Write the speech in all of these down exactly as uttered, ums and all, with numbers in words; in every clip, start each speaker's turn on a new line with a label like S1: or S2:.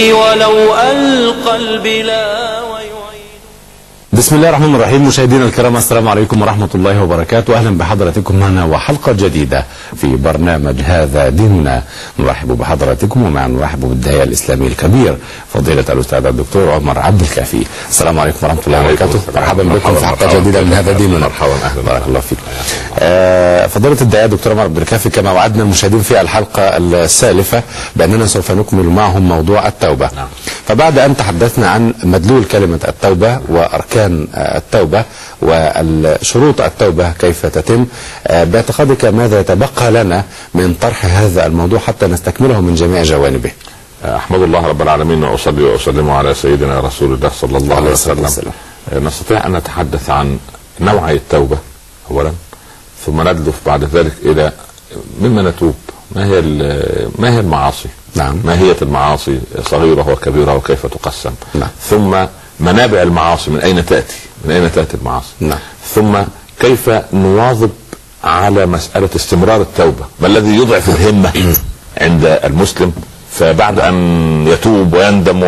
S1: ولو ألقى البلا ويعيد.
S2: بسم الله الرحمن الرحيم. مشاهدينا الكرام، السلام عليكم ورحمة الله وبركاته. أهلا بحضراتكم معنا وحلقة جديدة في برنامج هذا ديننا. نرحب بحضراتكم ومع نرحب بالداعية الإسلامي الكبير فضيلة الأستاذ الدكتور عمر عبد الكافي. السلام عليكم ورحمة الله وبركاته. مرحبا بكم في حلقة جديدة من هذا ديننا.
S3: مرحبا، أهلا،
S2: بارك الله فيك. آه فضيلة الداعية الدكتور عمر عبد الكافي، كما وعدنا المشاهدين في الحلقة السالفة بأننا سوف نكمل معهم موضوع التوبة.
S3: نعم.
S2: فبعد أن تحدثنا عن مدلول كلمة التوبة وأركان التوبة وشروط التوبة كيف تتم، باعتقادك ماذا يتبقى لنا من طرح هذا الموضوع حتى نستكمله من جميع جوانبه؟
S3: أحمد الله رب العالمين وأصلي وأسلم على سيدنا رسول الله صلى الله عليه وسلم. وسلم. نستطيع أن نتحدث عن نوعي التوبة أولا، ثم ندلف بعد ذلك إلى مما نتوب، ما هي ما هي المعاصي،
S2: نعم،
S3: ما هي المعاصي صغيرة وكبيرة وكيف تقسم،
S2: نعم،
S3: ثم منابع المعاصي، من أين تأتي من أين تأتي المعاصي،
S2: نعم،
S3: ثم كيف نواظب على مسألة استمرار التوبة، ما الذي يضعف الهمة عند المسلم، فبعد أن يتوب ويندم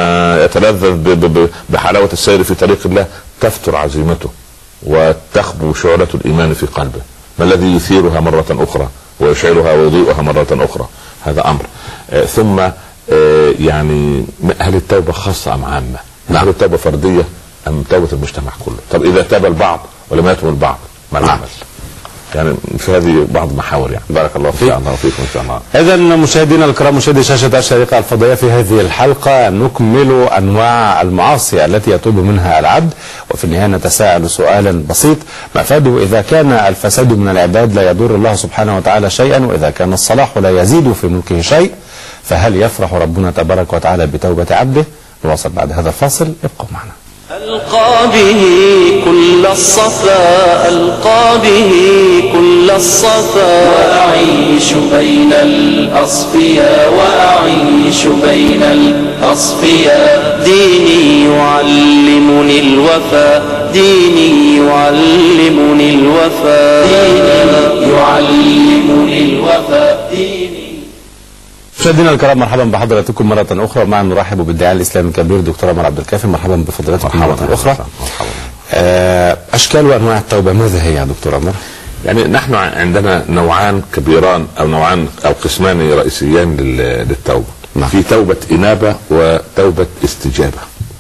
S3: ويتلذذ بحلاوة السير في طريق الله تفتر عزيمته وتخبو شعلة الإيمان في قلبه، ما الذي يثيرها مرة أخرى ويشعلها ويضيئها مرة أخرى؟ هذا أمر. آه ثم آه يعني هل التوبة خاصة أم عامة؟ هل التوبة فردية أم توبة المجتمع كله؟ طب إذا تاب البعض ولم يتوب البعض ما العمل؟ يعني في هذه بعض المحاور. يعني بارك الله فيك. الله فيكم ان شاء الله.
S2: اذا مشاهدينا الكرام، مشاهدي شاشه الشريقه الفضائيه، في هذه الحلقه نكمل انواع المعاصي التي يتوب منها العبد، وفي النهايه نتساءل سؤالا بسيط: مفاده اذا كان الفساد من العباد لا يضر الله سبحانه وتعالى شيئا، واذا كان الصلاح لا يزيد في ملكه شيء، فهل يفرح ربنا تبارك وتعالى بتوبه عبده؟ نواصل بعد هذا الفاصل، ابقوا معنا.
S1: ألقى به كل الصفا، ألقى به كل الصفا، وأعيش بين الأصفياء، وأعيش بين الأصفياء، ديني يعلمني الوفاء، ديني يعلمني الوفاء، ديني يعلمني الوفاء، ديني.
S2: مشاهدينا الكرام، مرحبا بحضراتكم مرة أخرى. معنا نرحب بالداعية الإسلامي الكبير دكتور عمر عبد الكافي. مرحبا بفضيلتكم مرة أخرى.
S3: مرحبا.
S2: أشكال وأنواع التوبة ماذا هي يا دكتور عمر؟
S3: يعني نحن عندنا نوعان كبيران أو نوعان أو قسمان رئيسيان للتوبة. نعم. في توبة إنابة وتوبة استجابة.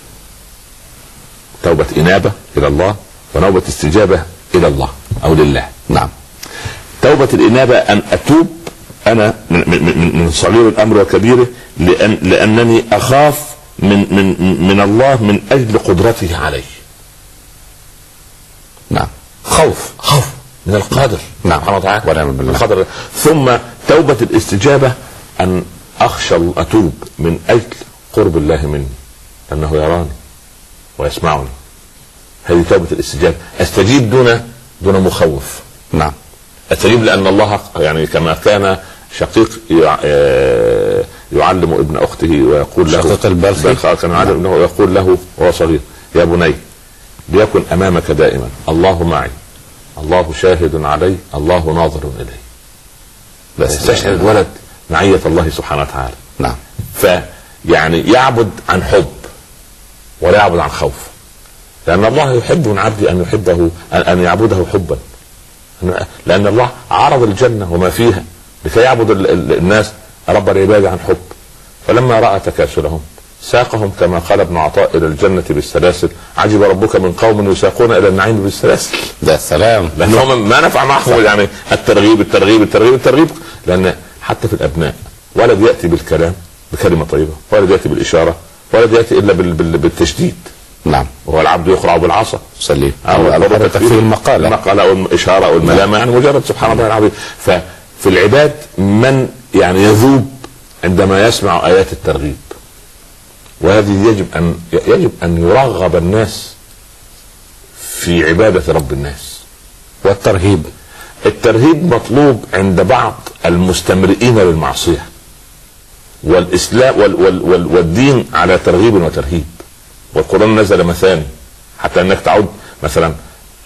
S3: توبة إنابة إلى الله ونوبة استجابة إلى الله أو لله.
S2: نعم.
S3: توبة الإنابة أن أتوب أنا من, من, من صغير الأمر وكبيره، لأن لأنني أخاف من من من الله من أجل قدرته علي.
S2: نعم.
S3: خوف خوف من القادر.
S2: نعم.
S3: سبحانه وتعالى.
S2: ونعم بالله.
S3: القدر. ثم توبة الاستجابة أن أخشى أتوب من أجل قرب الله مني، أنه يراني ويسمعني. هذه توبة الاستجابة، أستجيب دون دون مخوف.
S2: نعم.
S3: أستجيب لأن الله يعني كما كان شقيق يعلم ابن أخته ويقول له،
S2: شقيق البلخي
S3: كان يعلم ابنه ويقول له وهو صغير: يا بني ليكن أمامك دائما الله معي، الله شاهد علي، الله ناظر إلي. بس يستشعر الولد معية الله سبحانه وتعالى.
S2: نعم.
S3: فيعني يعبد عن حب ولا يعبد عن خوف، لأن الله يحب من عبده أن يحبه، أن يعبده حبا، لأن الله عرض الجنة وما فيها لكي يعبد الناس رب العباد عن حب. فلما رأى تكاسلهم ساقهم كما قال ابن عطاء إلى الجنة بالسلاسل: عجب ربك من قوم يساقون إلى النعيم بالسلاسل.
S2: ده السلام.
S3: لأنهم ما نفع معهم يعني الترغيب الترغيب الترغيب الترغيب لأن حتى في الأبناء ولد يأتي بالكلام بكلمة طيبة، ولد يأتي بالإشارة، ولد يأتي إلا بالتشديد.
S2: نعم.
S3: وهو العبد يقرع بالعصا
S2: سليم
S3: أو
S2: في المقالة
S3: المقالة أو الإشارة أو الملامة، يعني مجرد سبحان الله العظيم. ففي العباد من يعني يذوب عندما يسمع آيات الترغيب، وهذه يجب أن يجب أن يرغب الناس في عبادة رب الناس.
S2: والترهيب
S3: الترهيب مطلوب عند بعض المستمرئين للمعصية، والإسلام وال وال وال والدين على ترغيب وترهيب، والقرآن نزل مثاني حتى أنك تعود مثلا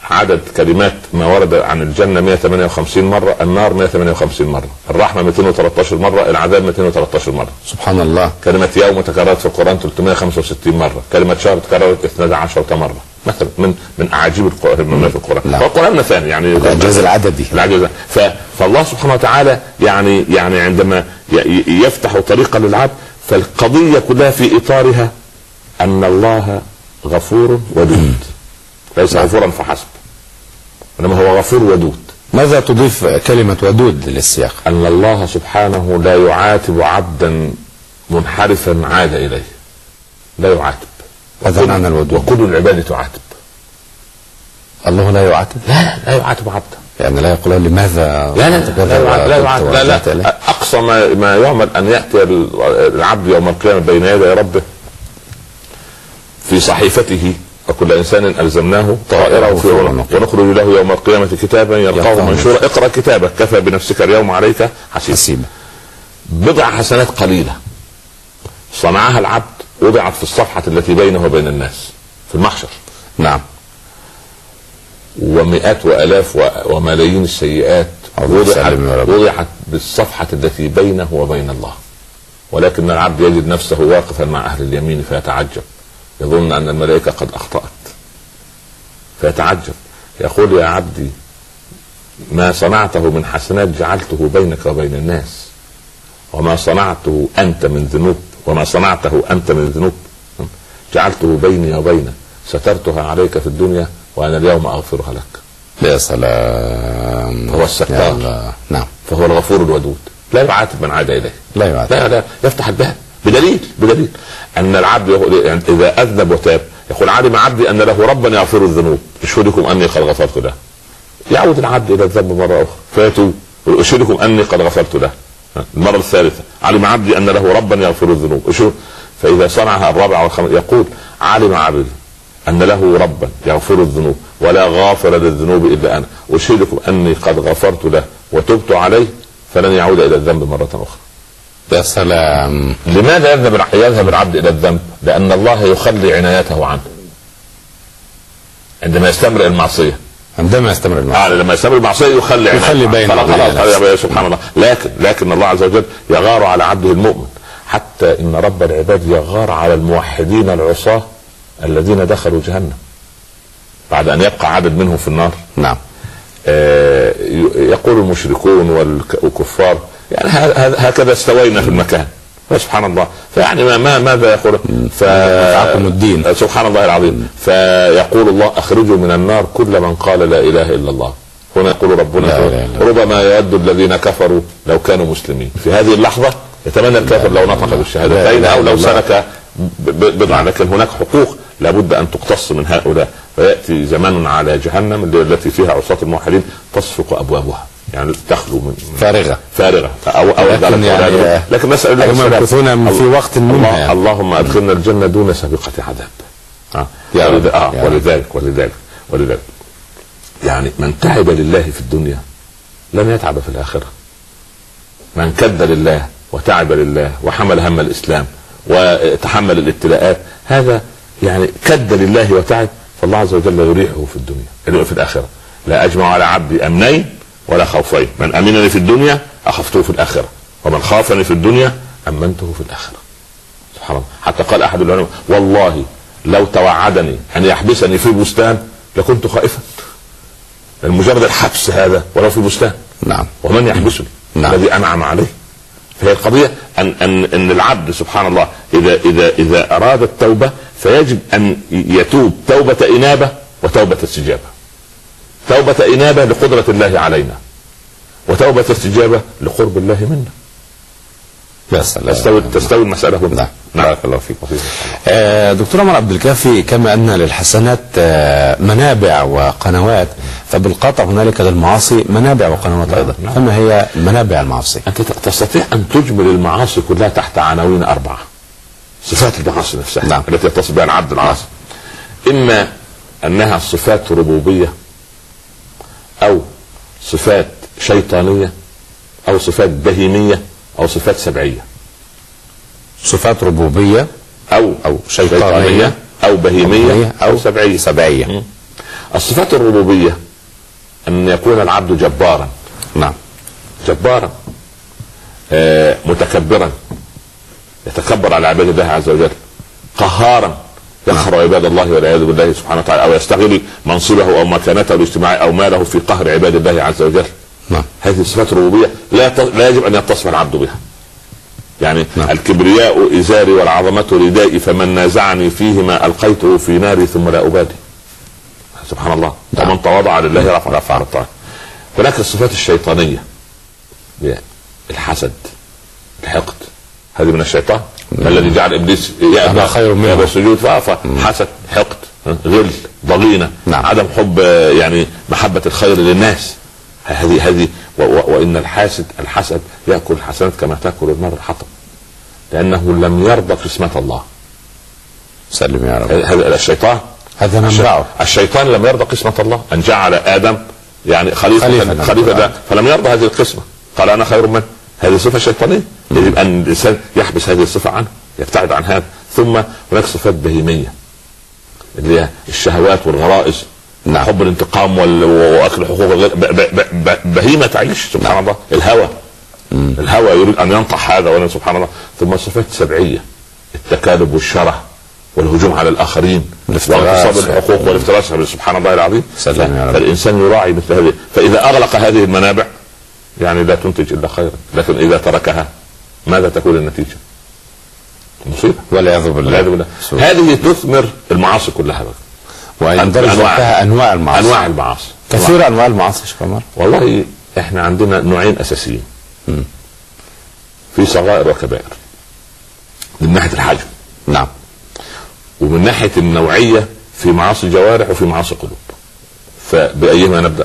S3: عدد كلمات ما ورد عن الجنة مئة وثمانية وخمسين مرة، النار مئة وثمانية وخمسين مرة، الرحمة مئتين وثلاثة عشر مرة، العذاب مئتين وثلاثة عشر مرة.
S2: سبحان الله.
S3: كلمة يوم تكررت في القرآن ثلاثمئة وخمسة وستين مرة، كلمة شهر تكررت اثنتا عشرة مرة مثلا، من من أعاجيب القرآن في القرآن. والقرآن مثاني يعني
S2: الإعجاز العددي.
S3: العجز. فالله سبحانه وتعالى يعني يعني عندما يفتح طريقا للعبد، فالقضية كلها في إطارها أن الله غفور ودود، ليس غفورا فحسب، انما هو غفور ودود.
S2: ماذا تضيف كلمة ودود للسياق؟
S3: ان الله سبحانه لا يعاتب عبدا منحرفا عاد اليه، لا يعاتب.
S2: هذا معنى الودود.
S3: وكل العباد تعاتب.
S2: الله لا يعاتب؟
S3: لا لا يعاتب عبدا،
S2: يعني لا يقول لماذا
S3: لا لا لا لا يعاتب. لا لا اقصى ما, ما يعمل ان ياتي العبد يوم القيامة بين يدي ربه في صحيفته وكل انسان الزمناه طائره في عنقه ونخرج له يوم القيامه كتابا يلقاه منشورا اقرا كتابك كفى بنفسك اليوم عليك حسيبا. بضع حسنات قليله صنعها العبد وضعت في الصفحه التي بينه وبين الناس في المحشر.
S2: نعم.
S3: ومئات والاف وملايين السيئات وضعت وضعت بالصفحه التي بينه وبين الله، ولكن العبد يجد نفسه واقفا مع اهل اليمين فيتعجب، يظن أن الملائكة قد أخطأت فيتعجب، يقول يا عبدي ما صنعته من حسنات جعلته بينك وبين الناس، وما صنعته أنت من ذنوب وما صنعته أنت من ذنوب جعلته بيني وبينك، سترتها عليك في الدنيا وأنا اليوم أغفرها لك.
S2: يا سلام.
S3: هو الستار.
S2: نعم.
S3: فهو الغفور الودود، لا يعاتب من عاد إليه،
S2: لا يعاتب،
S3: لا, لا يفتح الباب بدليل بدليل ان العبد يعني اذا اذنب وتاب يقول علم عبدي ان له ربا يغفر الذنوب اشهدكم اني قد غفرت له. يعود العبد الى الذنب مره اخرى فيتوب اشهدكم اني قد غفرت له. المره الثالثه علم عبدي ان له ربا يغفر الذنوب اشهد. فاذا صنعها الرابعه والخامسه يقول علم عبدي ان له ربا يغفر الذنوب ولا غافر للذنوب الا انا اشهدكم اني قد غفرت له وتبت عليه فلن يعود الى الذنب مره اخرى.
S2: يا سلام.
S3: لماذا يذهب يذهب العبد الى الذنب؟ لان الله يخلي عنايته عنه عندما يستمر المعصيه.
S2: عندما يستمر المعصيه.
S3: آه لما يستمر المعصيه يخلي
S2: يخلي بينه.
S3: سبحان الله. لكن لكن الله عز وجل يغار على عبده المؤمن، حتى ان رب العباد يغار على الموحدين العصاة الذين دخلوا جهنم بعد ان يبقى عدد منهم في النار.
S2: نعم.
S3: آه يقول المشركون والكفار يعني هكذا استوينا في المكان. سبحان الله. فيعني ما ما ماذا يقول؟
S2: فعقم الدين.
S3: سبحان الله العظيم. فيقول الله اخرجوا من النار كل من قال لا اله الا الله. هنا يقول ربنا ربما يود الذين كفروا لو كانوا مسلمين. في هذه اللحظه يتمنى الكافر لو نطق بالشهادتين او لو سلك بضع، لكن هناك حقوق لابد ان تقتص من هؤلاء. فياتي زمان على جهنم التي فيها عصاة الموحدين تصفق ابوابها، يعني تخلو من
S2: فارغة
S3: فارغة أو أو
S2: لكن, يعني
S3: لكن نسأل الله
S2: هم يمكثون في وقت منها.
S3: الله اللهم أدخلنا الجنة دون سابقة عذاب. آه. ولذ... آه. ولذلك ولذلك ولذلك يعني من تعب لله في الدنيا لن يتعب في الآخرة. من كد لله وتعب لله وحمل هم الإسلام وتحمل الابتلاءات، هذا يعني كد لله وتعب، فالله عز وجل يريحه في الدنيا في الآخرة. لا أجمع على عبدي أمنين ولا خوفين، من أمنني في الدنيا أخفته في الآخرة، ومن خافني في الدنيا أمنته في الآخرة. سبحان الله. حتى قال أحد العلماء والله لو توعدني أن يحبسني في بستان لكنت خائفا. المجرد الحبس هذا ولو في بستان.
S2: نعم.
S3: ومن يحبسني؟ نعم. الذي أنعم عليه. فهي القضية أن أن أن العبد سبحان الله إذا إذا إذا أراد التوبة فيجب أن يتوب توبة إنابة وتوبة استجابة. توبة إنابة لقدرة الله علينا، وتوبة استجابة لقرب الله منا.
S2: بس
S3: تستوي تستوي المسألة هنا.
S2: نعم.
S3: نعم.
S2: بارك الله فيك. آه دكتور عمر عبد الكافي، كما أن للحسنات آه منابع وقنوات، فبالقطع هنالك للمعاصي منابع وقنوات أيضا. نعم. فما هي منابع المعاصي؟
S3: أنت تستطيع أن تجمل المعاصي كلها تحت عناوين أربعة. صفات المعاصي نفسها. نعم. التي يتصف بها العبد العاصي، إما أنها صفات ربوبية أو صفات شيطانية أو صفات بهيمية أو صفات سبعية.
S2: صفات ربوبية
S3: أو أو شيطانية أو بهيمية أو سبعية.
S2: سبعية.
S3: الصفات الربوبية ان يكون العبد جبارا.
S2: نعم.
S3: جبارا آه متكبرا يتكبر على عباد الله عز وجل. قهارا يقهر عباد الله والعياذ بالله سبحانه وتعالى، او يستغل منصبه او مكانته الاجتماعية او ماله في قهر عباد الله عز وجل.
S2: نعم.
S3: هذه الصفات الربوبية لا ت... لا يجب ان يتصف العبد بها. يعني
S2: نعم.
S3: الكبرياء ازاري والعظمة ردائي فمن نازعني فيهما القيته في ناري ثم لا ابالي. سبحان الله.
S2: نعم.
S3: ومن تواضع لله رفع رفع الطاعة. هناك الصفات الشيطانية، الحسد، الحقد، هذه من الشيطان.
S2: نعم.
S3: الذي جعل ابليس يأبى
S2: خير منه
S3: السجود فحسد، حقد، غل، ضغينة.
S2: نعم.
S3: عدم حب يعني محبة الخير للناس. هذه هذه وان الحاسد الحسد ياكل الحسنات كما تاكل النار الحطب، لانه لم يرضى قسمة الله.
S2: سلم يا رب.
S3: هذا الشيطان،
S2: هذا منبعه.
S3: الشيطان لم يرضى قسمة الله ان جعل ادم يعني خليفة خليفة, خليفة ده، فلم يرضى هذه القسمة، قال انا خير منه. هذه صفة شيطانية، يجب ان الانسان يحبس هذه الصفة عنه، يبتعد عن هذا. ثم هناك صفات بهيمية اللي هي الشهوات والغرائز. نعم. حب الانتقام واكل حقوق الغير، بهيمه تعيش. سبحان نعم. الله. الهوى مم. الهوى يريد ان ينطح هذا ولا. سبحان الله. ثم صفات سبعيه، التكالب والشره والهجوم على الاخرين واغتصاب الحقوق والافتراس. سبحان الله العظيم. فالانسان يراعي مثل هذه، فاذا اغلق هذه المنابع يعني لا تنتج الا خيرا، لكن اذا تركها ماذا تكون النتيجه؟ مصيبه والعياذ بالله. هذه تثمر المعاصي كلها بقى.
S2: ويندرج تحتها انواع المعاصي.
S3: انواع المعاصي
S2: كثير. انواع المعاصي شيخ عمر.
S3: والله احنا عندنا نوعين اساسيين م. في صغائر وكبائر، من ناحيه الحجم.
S2: نعم.
S3: ومن ناحيه النوعيه في معاصي جوارح وفي معاصي قلوب. فبايهما نبدا؟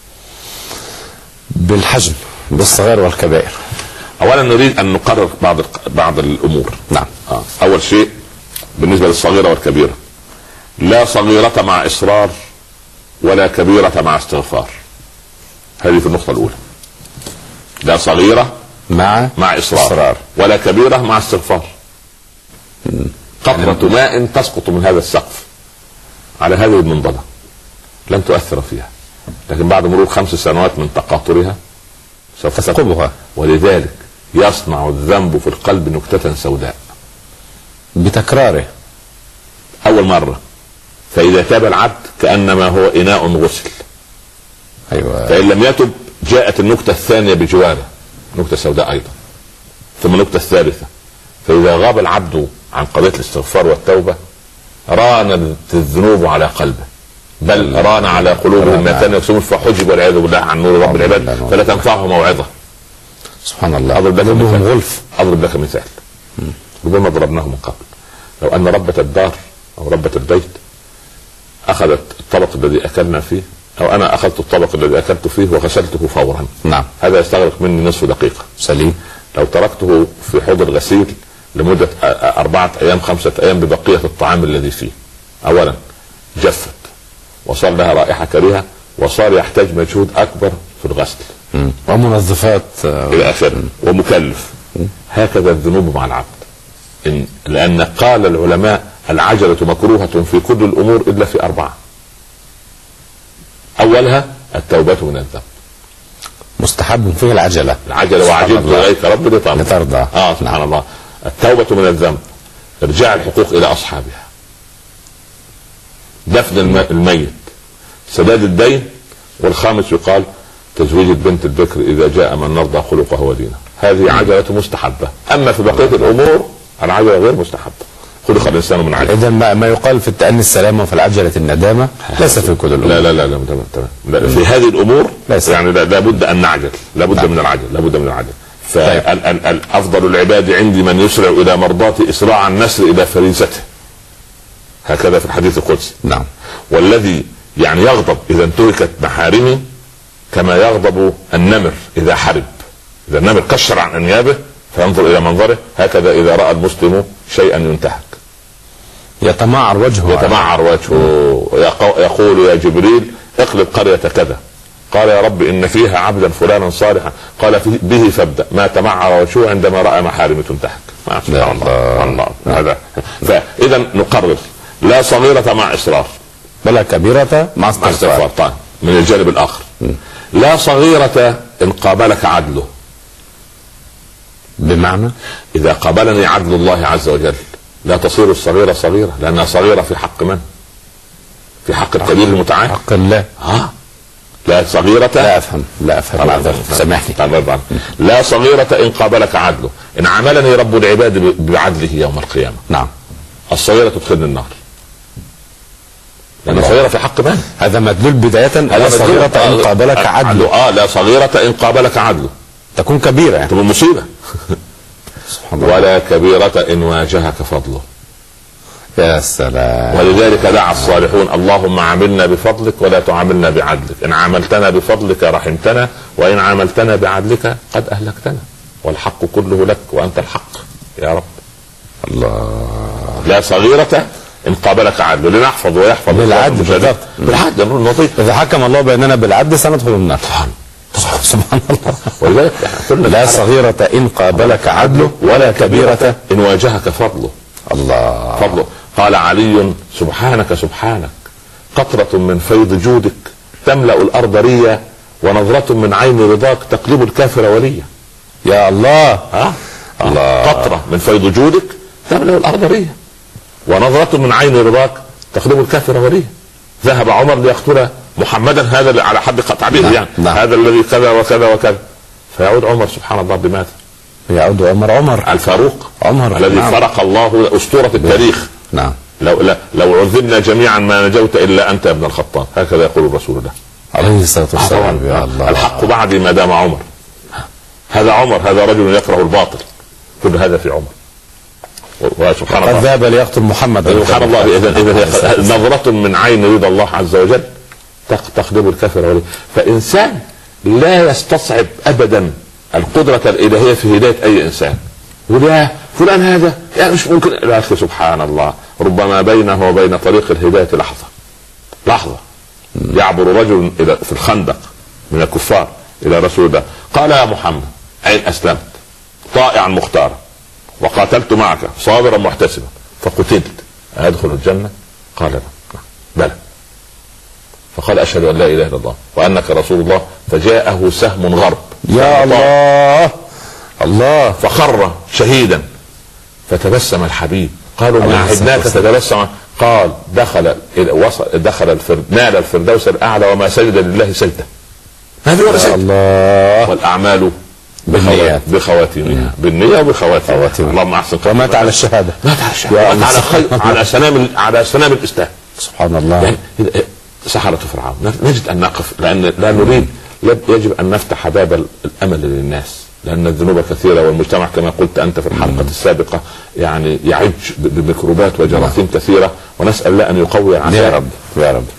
S2: بالحجم، بالصغائر والكبائر.
S3: اولا نريد ان نقرر بعض بعض الامور.
S2: نعم.
S3: آه. اول شيء بالنسبه للصغيره والكبيره، لا صغيرة مع إصرار ولا كبيرة مع استغفار. هذه في النقطة الأولى. لا صغيرة
S2: مع
S3: مع إصرار,
S2: إصرار.
S3: ولا كبيرة مع استغفار. قطرة ماء تسقط من هذا السقف على هذه المنضدة لن تؤثر فيها، لكن بعد مرور خمس سنوات من تقاطرها سوف
S2: تثقبها.
S3: ولذلك يصنع الذنب في القلب نكتة سوداء
S2: بتكراره
S3: أول مرة، فإذا تاب العبد كأنما هو إناء غسل.
S2: أيوة.
S3: فإن لم يتب جاءت النكتة الثانية بجواره، نكتة سوداء أيضا، ثم النكتة الثالثة. فإذا غاب العبد عن قضية الاستغفار والتوبة رانت الذنوب على قلبه، بل ران على قلوبهم ما كانوا يكسبون فحجب والعياذ بالله عن نور رب العباد فلا تنفعه موعظة.
S2: سبحان الله.
S3: أضرب لك مثال.
S2: غلف.
S3: أضرب لك مثال ربما ضربناه من قبل. لو أن ربة الدار أو ربة البيت أخذت الطبق الذي أكلنا فيه، أو أنا أخذت الطبق الذي أكلت فيه وغسلته فورا،
S2: نعم،
S3: هذا يستغرق مني نصف دقيقة.
S2: سليم.
S3: لو تركته في حوض الغسيل لمدة أربعة أيام خمسة أيام ببقية الطعام الذي فيه، أولا جفت وصار لها رائحة كريهة وصار يحتاج مجهود أكبر في الغسل
S2: م. ومنظفات
S3: إلى آخره ومكلف. م. هكذا الذنوب مع العبد. إن لأن قال العلماء العجلة مكروهة في كل الأمور إلا في أربعة. أولها التوبة من الذنب.
S2: مستحب فيه العجلة.
S3: العجلة وعجلت إليك رب
S2: لترضى.
S3: آه سبحان نعم. الله. التوبة من الذنب، إرجاع الحقوق إلى أصحابها، دفن الميت، سداد الدين، والخامس يقال تزويج البنت البكر إذا جاء من نرضى خلقه ودينه. هذه عجلة مستحبة. أما في بقية الأمور العجلة غير مستحبة. خلق الإنسان من عجلة.
S2: إذا ما, ما يقال في التأني السلامة وفي العجلة الندامة ليس في كل الأمور.
S3: لا لا لا, لا, لا, لا, لا في هذه الأمور ليس. يعني لا بد أن نعجل، لا بد من العجل، لا بد من العجل. فالأفضل العباد عندي من يسرع إلى مرضاتي إسراع النسر إلى فريسته، هكذا في الحديث القدسي.
S2: نعم.
S3: والذي يعني يغضب إذا انتهكت محارمه كما يغضب النمر إذا حرب. إذا النمر كشر عن أنيابه فينظر إلى منظره، هكذا إذا رأى المسلم شيئا ينتهك
S2: يتمعر وجهه،
S3: يتمعر وجهه، يقول يا جبريل اقلب قرية كذا. قال يا رب إن فيها عبدا فلانا صالحا. قال به فابدأ. ما تمعر وجهه عندما رأى محارم تنتهك. سبحان الله. الله. هذا. فإذا نقرر لا صغيرة مع إصرار
S2: ولا كبيرة مع استغفار.
S3: طيب من الجانب الآخر م. لا صغيرة إن قابلك عدله.
S2: بمعنى
S3: إذا قابلني عدل الله عز وجل لا تصير الصغيرة صغيرة، لأنها صغيرة في حق من؟ في حق الكبير المتعال،
S2: حق الله.
S3: آه. لا صغيرة
S2: لا أفهم لا أفهم سامحني.
S3: لا صغيرة إن قابلك عدله، إن عملني رب العباد بعدله يوم القيامة.
S2: نعم.
S3: الصغيرة تدخلني النار، لأن صغيرة في حق من؟
S2: هذا مدلول بداية. لا صغيرة إن قابلك عدله.
S3: آه لا صغيرة إن قابلك عدله
S2: تكون كبيرة يعني.
S3: تكون مصيبة. ولا كبيرة إن واجهك فضله.
S2: يا سلام.
S3: ولذلك دعا الصالحون اللهم عاملنا بفضلك ولا تعاملنا بعدلك، إن عاملتنا بفضلك رحمتنا وإن عاملتنا بعدلك قد أهلكتنا، والحق كله لك وأنت الحق يا رب.
S2: الله.
S3: لا صغيرة إن قابلك عدل، لنحفظ ويحفظ
S2: بالعدل. بالضبط
S3: بالعدل النظيف.
S2: إذا حكم الله بيننا بالعدل سندخل النار. سبحان الله.
S3: ولذلك
S2: لا صغيرة إن قابلك عدله ولا كبيرة
S3: إن واجهك فضله.
S2: الله.
S3: فضله. قال علي سبحانك سبحانك قطرة من فيض جودك تملأ الأرض ريا ونظرة من عين رضاك تقلب الكافر وليا.
S2: يا الله.
S3: ها؟ الله. قطرة من فيض جودك تملأ الأرض ريا ونظرة من عين رضاك تقلب الكافر وليا. ذهب عمر ليقتل محمدا، هذا على حد تعبيره يعني
S2: نعم.
S3: هذا الذي كذا وكذا وكذا، فيعود عمر سبحان الله بماذا؟
S2: يعود عمر عمر
S3: الفاروق
S2: عمر
S3: الذي
S2: نعم.
S3: فرق الله أسطورة التاريخ.
S2: نعم.
S3: لو لا لو عذبنا جميعا ما نجوت الا انت يا ابن الخطاب، هكذا يقول الرسول الله
S2: عليه الصلاه والسلام. يا الله.
S3: الحق بعدي ما دام عمر. هذا عمر، هذا رجل يكره الباطل، كل هذا في عمر. وسبحان الله
S2: قد ذهب ليقتل محمد.
S3: سبحان الله. اذا اذا نظرة من عين رضا الله عز وجل تقلب الكافر وليه. فانسان لا يستصعب ابدا القدرة الالهية في هداية اي انسان. ولا فلان هذا يعني مش ممكن. لا أخي سبحان الله، ربما بينه وبين طريق الهداية لحظة لحظة. يعبر رجل إلى في الخندق من الكفار إلى رسول الله قال يا محمد أين أسلمت؟ طائعا مختارا وقاتلت معك صابرا محتسبا فقتلت أدخل الجنة؟ قال لا. بلى. فقال أشهد أن لا إله إلا الله وأنك رسول الله. فجاءه سهم غرب
S2: يا الله الله
S3: فخر شهيدا. فتبسم الحبيب. قالوا ما عهدناك تتبسم؟ قال دخل وصل دخل الفرد نال الفردوس الاعلى وما سجد لله سجده. هذا هو سجد.
S2: الله.
S3: والاعمال
S2: بالنيات
S3: بخواتيمها بالنية وبخواتيمها. اللهم احسن.
S2: ومات على الشهاده.
S3: مات على الشهاده. مات على خير على سلام على سلام الاسلام.
S2: سبحان الله.
S3: يعني سحرة فرعون نجد ان نقف لان لا نريد يجب ان نفتح باب الامل للناس، لأن الذنوب كثيرة والمجتمع كما قلت أنت في الحلقة السابقة يعني يعج بميكروبات وجراثيم كثيرة، ونسأل الله أن يقوي
S2: يا رب يا رب.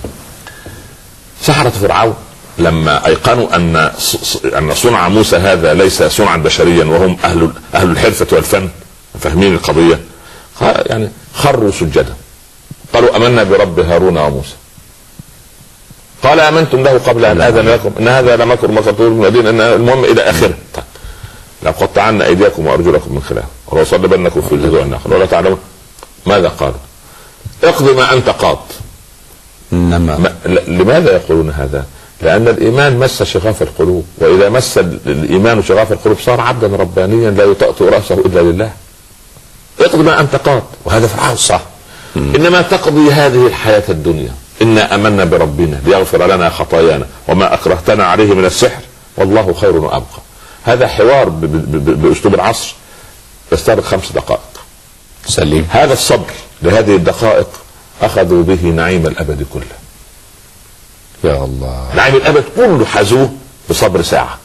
S3: سحرة فرعون لما أيقنوا أن أن صنع موسى هذا ليس صنعا بشريا وهم أهل أهل الحرفة والفن فاهمين القضية، يعني خروا سجدا قالوا آمنا برب هارون وموسى. قال آمنتم له قبل أن آذن لكم إن هذا لمكر مكرتم من المدينة إن المهم إلى آخره. طيب لقطعنا أيديكم وأرجلكم من خلاف ولأصلبنكم في جذوع النخل ولا تعلمون ماذا قالوا؟ اقض ما أنت قاض.
S2: إنما
S3: لماذا يقولون هذا؟ لأن الإيمان مس شغاف القلوب، وإذا مس الإيمان شغاف القلوب صار عبدا ربانيا لا يطأطئ رأسه إلا لله. اقض ما أنت قاض. وهذا فرعون صح. مم. إنما تقضي هذه الحياة الدنيا. إنا آمنا بربنا ليغفر لنا خطايانا وما أكرهتنا عليه من السحر والله خير وأبقى. هذا حوار بأسلوب العصر يستغرق خمس دقائق.
S2: سليم.
S3: هذا الصبر لهذه الدقائق أخذوا به نعيم الأبد كله.
S2: يا الله.
S3: نعيم الأبد كله حازوه بصبر ساعة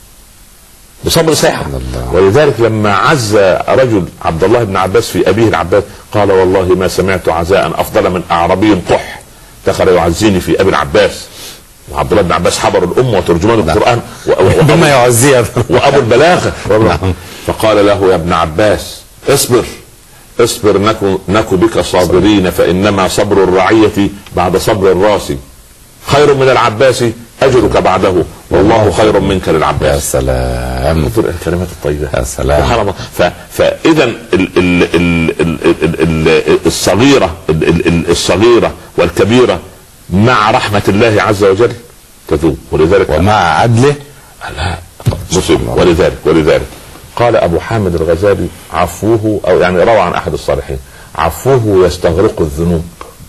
S3: بصبر ساعة. ولذلك لما عز رجل عبد الله بن عباس في أبيه العباس قال والله ما سمعت عزاء أفضل من أعربي قح دخل يعزيني في أبي العباس. وعبد الله بن عباس حبر الأم وترجمان القرآن
S2: بما يعزيه
S3: وأبو البلاغة. فقال له يا ابن عباس اصبر اصبر نكو, نكو بك صابرين فإنما صبر الرعية بعد صبر الراس خير من العباس أجرك بعده والله خير منك للعباس.
S2: يا سلام.
S3: الكلمات الطيبة.
S2: يا سلام.
S3: فإذا الصغيرة الصغيرة والكبيرة مع رحمة الله عز وجل تذوب. ولذلك
S2: ومع عدله
S3: لا مصيب. ولذلك ولذلك قال أبو حامد الغزالي عفوه، أو يعني روى عن أحد الصالحين: عفوه يستغرق الذنوب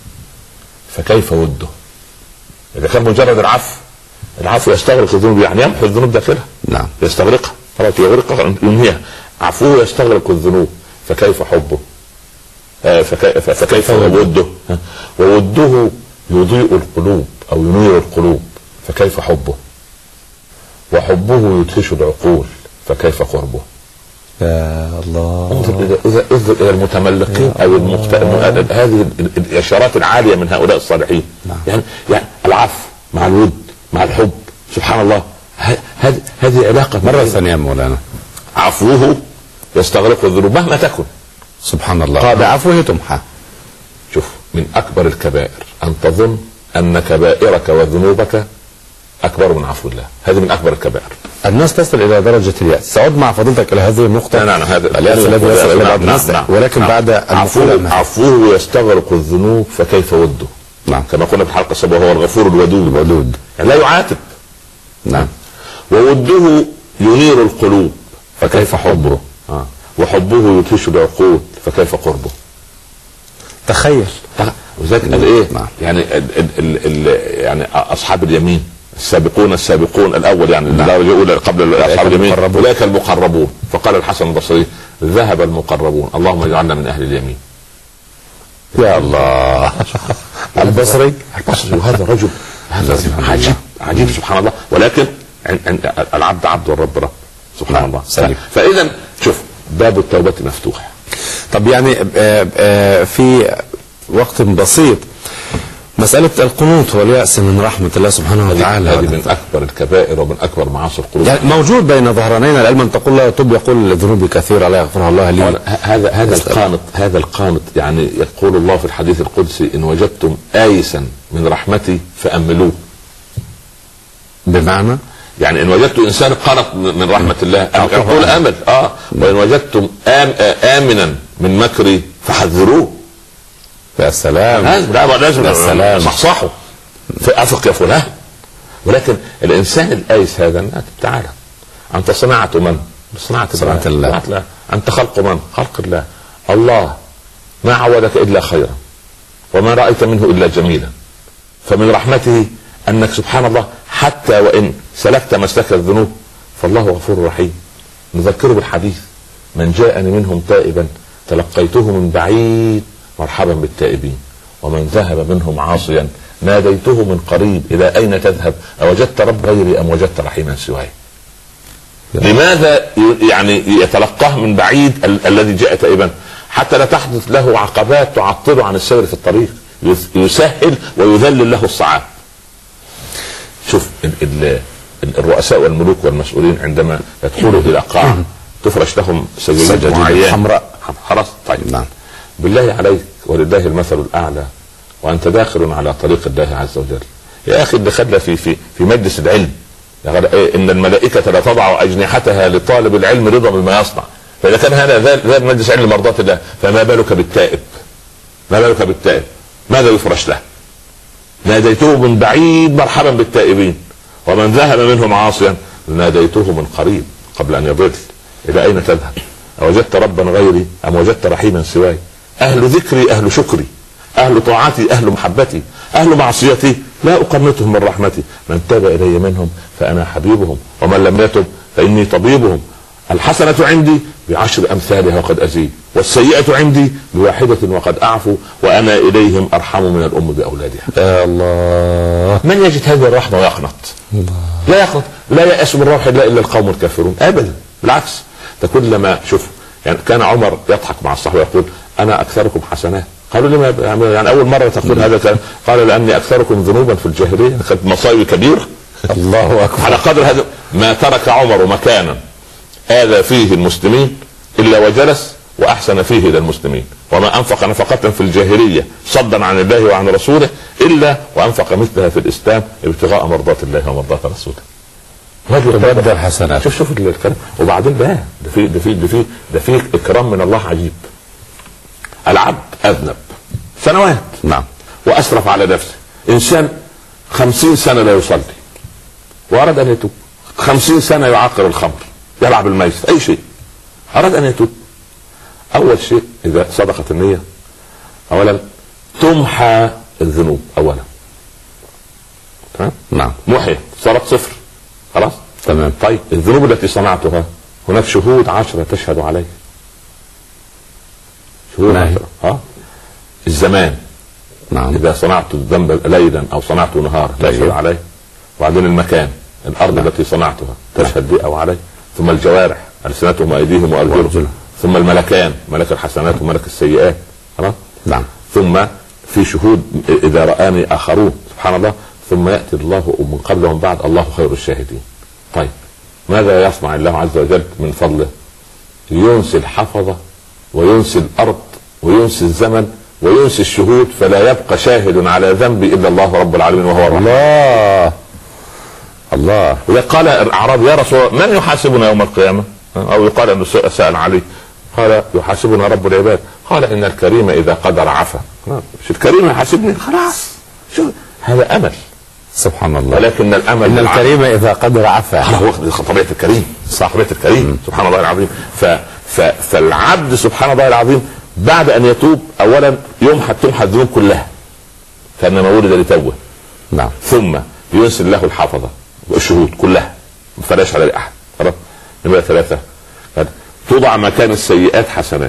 S3: فكيف وده. إذا كان مجرد العفو، العفو يستغرق الذنوب يعني يمحو الذنوب داخلها.
S2: نعم.
S3: يستغرقها خلاص، يغرقها ينهيها. عفوه يستغرق الذنوب فكيف حبه، آه فكيف, فكيف وده. ووده يضيء القلوب أو ينير القلوب فكيف حبه. وحبه يدهش العقول فكيف قربه.
S2: يا الله.
S3: انظر اذا انظر الى المتملقين او المخت... هذه الاشارات العاليه من هؤلاء الصالحين.
S2: نعم.
S3: يعني يعني العفو مع الود مع الحب، سبحان الله. هذه هذه علاقه
S2: مرة ثانية مولانا.
S3: عفوه يستغرق الذنوب مهما تكن.
S2: سبحان الله. بعفوه تمحى.
S3: شوف، من اكبر الكبائر ان تظن ان كبائرك وذنوبك اكبر من عفو الله. هذه من اكبر الكبائر. الناس
S2: تصل الى درجه الياس. سأعود مع فضيلتك الى هذه النقطه.
S3: نعم هذا
S2: الياس الذي يصل الى بعض الناس. ولكن نعم. بعد
S3: عفوه عفوه يستغرق الذنوب فكيف وده.
S2: نعم.
S3: كما قلنا في الحلقه السابقه هو الغفور الودود.
S2: الودود
S3: يعني لا يعاتب.
S2: نعم.
S3: ووده ينير القلوب فكيف حبه. آه. وحبه يدهش العقول فكيف قربه.
S2: تخيل.
S3: وذلك قال ايه؟ نعم. يعني ال ال ال يعني اصحاب اليمين السابقون السابقون الاول، يعني الدرجه الاولى قبل اصحاب اليمين اولئك المقربون. فقال الحسن البصري: ذهب المقربون اللهم اجعلنا من اهل اليمين.
S2: يا الله. البصري
S3: البصري وهذا رجل هذا عجيب عجيب سبحان الله. ولكن العبد عبد والرب رب سبحان نعم. الله.
S2: سليم.
S3: فاذا شوف باب التوبه مفتوح.
S2: طب يعني آآ آآ في وقت بسيط مسألة القنوط واليأس من رحمة الله سبحانه وتعالى،
S3: هذه من أكبر الكبائر ومن أكبر معاصي القلوب.
S2: يعني موجود بين ظهرانينا العلم أن تقول لا يتوب يقول الذنوب كثيرة لا يغفرها الله لي.
S3: هذا هذا القانط هذا القانط يعني يقول الله في الحديث القدسي: إن وجدتم آيسا من رحمتي فأملوه.
S2: بمعنى
S3: يعني إن وجدتم إنسان قنط من رحمة الله يقول أمل. آه وإن وجدتم آم آمنا من مكري فحذروه.
S2: يا سلام.
S3: لا لازم صحصحه افق يا فلان. ولكن الانسان الايس هذا تعالى انت صناعه من؟ صناعه
S2: الله.
S3: الله. الله. انت خلق من؟ خلق الله. الله ما عودك الا خيرا وما رايت منه الا جميلا. فمن رحمته انك سبحان الله حتى وان سلكت مسلك الذنوب فالله غفور رحيم. نذكره بالحديث: من جاءني منهم تائبا تلقيته من بعيد مرحبا بالتائبين، ومن ذهب منهم عاصيا ناديته من قريب الى اين تذهب؟ اوجدت رب غيري ام وجدت رحيما سواي؟ لماذا يعني يتلقاه من بعيد ال- الذي جاء تائبا؟ حتى لا تحدث له عقبات تعطله عن السير في الطريق، يسهل ويذلل له الصعاب. شوف ال- ال- الرؤساء والملوك والمسؤولين عندما يدخلوا الى قاعه تفرش لهم سجاجيد معينه
S2: حمراء
S3: خلاص. طيب
S2: نعم.
S3: بالله عليك ولله المثل الاعلى وانت داخل على طريق الله عز وجل. يا اخي دخلنا في في في مجلس العلم، ان الملائكه لا تضع اجنحتها لطالب العلم رضا بما يصنع. فاذا كان هذا ذا مجلس علم مرضات الله فما بالك بالتائب؟ ما بالك بالتائب؟ ماذا يفرش له؟ ناديته من بعيد مرحبا بالتائبين، ومن ذهب منهم عاصيا ناديته من قريب قبل ان يضل. الى اين تذهب؟ اوجدت ربا غيري ام وجدت رحيما سواي؟ اهل ذكري اهل شكري، اهل طاعتي اهل محبتي، اهل معصيتي لا اقنطهم من رحمتي. من تاب الي منهم فانا حبيبهم، ومن لم يتب فاني طبيبهم. الحسنه عندي بعشر امثالها وقد ازيد، والسيئه عندي بواحده وقد اعفو، وانا اليهم ارحم من الام باولادها.
S2: يا الله.
S3: من يجد هذه الرحمه ويقنط؟ الله. لا يقنط، لا يأس من روح الله الا القوم الكافرون ابدا. بالعكس، ده كلما شوف يعني كان عمر يضحك مع الصحابه يقول: انا اكثركم حسنات. قالوا لما يعني اول مره تقول هذا كان قال: لاني اكثركم ذنوبا في الجاهليه، كانت مصايب كبيره.
S2: الله اكبر.
S3: على قدر هذا ما ترك عمر مكانا آذى فيه المسلمين الا وجلس واحسن فيه الى المسلمين، وما انفق نفقه في الجاهليه صدا عن الله وعن رسوله الا وانفق مثلها في الاسلام ابتغاء مرضات الله ومرضات رسوله.
S2: تبدل حسنات.
S3: شوف شوف الكلام. وبعدين بقى ده في ده في ده في ده في اكرام من الله عجيب. العبد اذنب سنوات
S2: نعم
S3: واسرف على نفسه، انسان خمسين سنه لا يصلي واراد ان يتوب، خمسين سنه يعقر الخمر، يلعب الميسر، اي شيء، اراد ان يتوب. اول شيء اذا صدقت النيه اولا تمحى الذنوب اولا. ها؟ نعم، محي، صارت صفر، خلاص تمام. طيب الذنوب التي صنعتها هناك شهود عشرة تشهد عليه، شهود عشرة. ها؟ الزمان، نعم، اذا صنعت الذنب ليلا او صنعته نهارا تشهد عليه. وبعدين المكان، الارض نعم. التي صنعتها تشهد بي او عليه. ثم الجوارح، السنتهم وايديهم وارجلهم. ثم الملكان، ملك الحسنات وملك السيئات، خلاص نعم. ثم في شهود اذا رآني اخرون، سبحان الله. ثم ياتي الله من قبل ومن بعد، الله خير الشاهدين. طيب ماذا يصنع الله عز وجل من فضله؟ ينسي الحفظه وينسي الارض وينسي الزمن وينسي الشهود، فلا يبقى شاهد على ذنبي الا الله رب العالمين وهو الرحمن. الله الله. وقال الاعرابي يا رسول من يحاسبنا يوم القيامه؟ او يقال انه سأل علي، قال يحاسبنا رب العباد. قال ان الكريم اذا قدر عفا. مش الكريم يحاسبني خلاص، شو هذا امل، سبحان الله. ولكن الامل ان الكريم اذا قدر عفا، هو طبيعه الكريم، صح، طبيعه الكريم م. سبحان الله العظيم. ف... ف... فالعبد سبحان الله العظيم بعد ان يتوب اولا يمحى تمحى الذنوب كلها كانما ولد لتوبه، نعم. ثم ينسي له الحافظه والشهود كلها، ما فلاش على احد. خلاص. نمرة ثلاثة توضع مكان السيئات حسنات.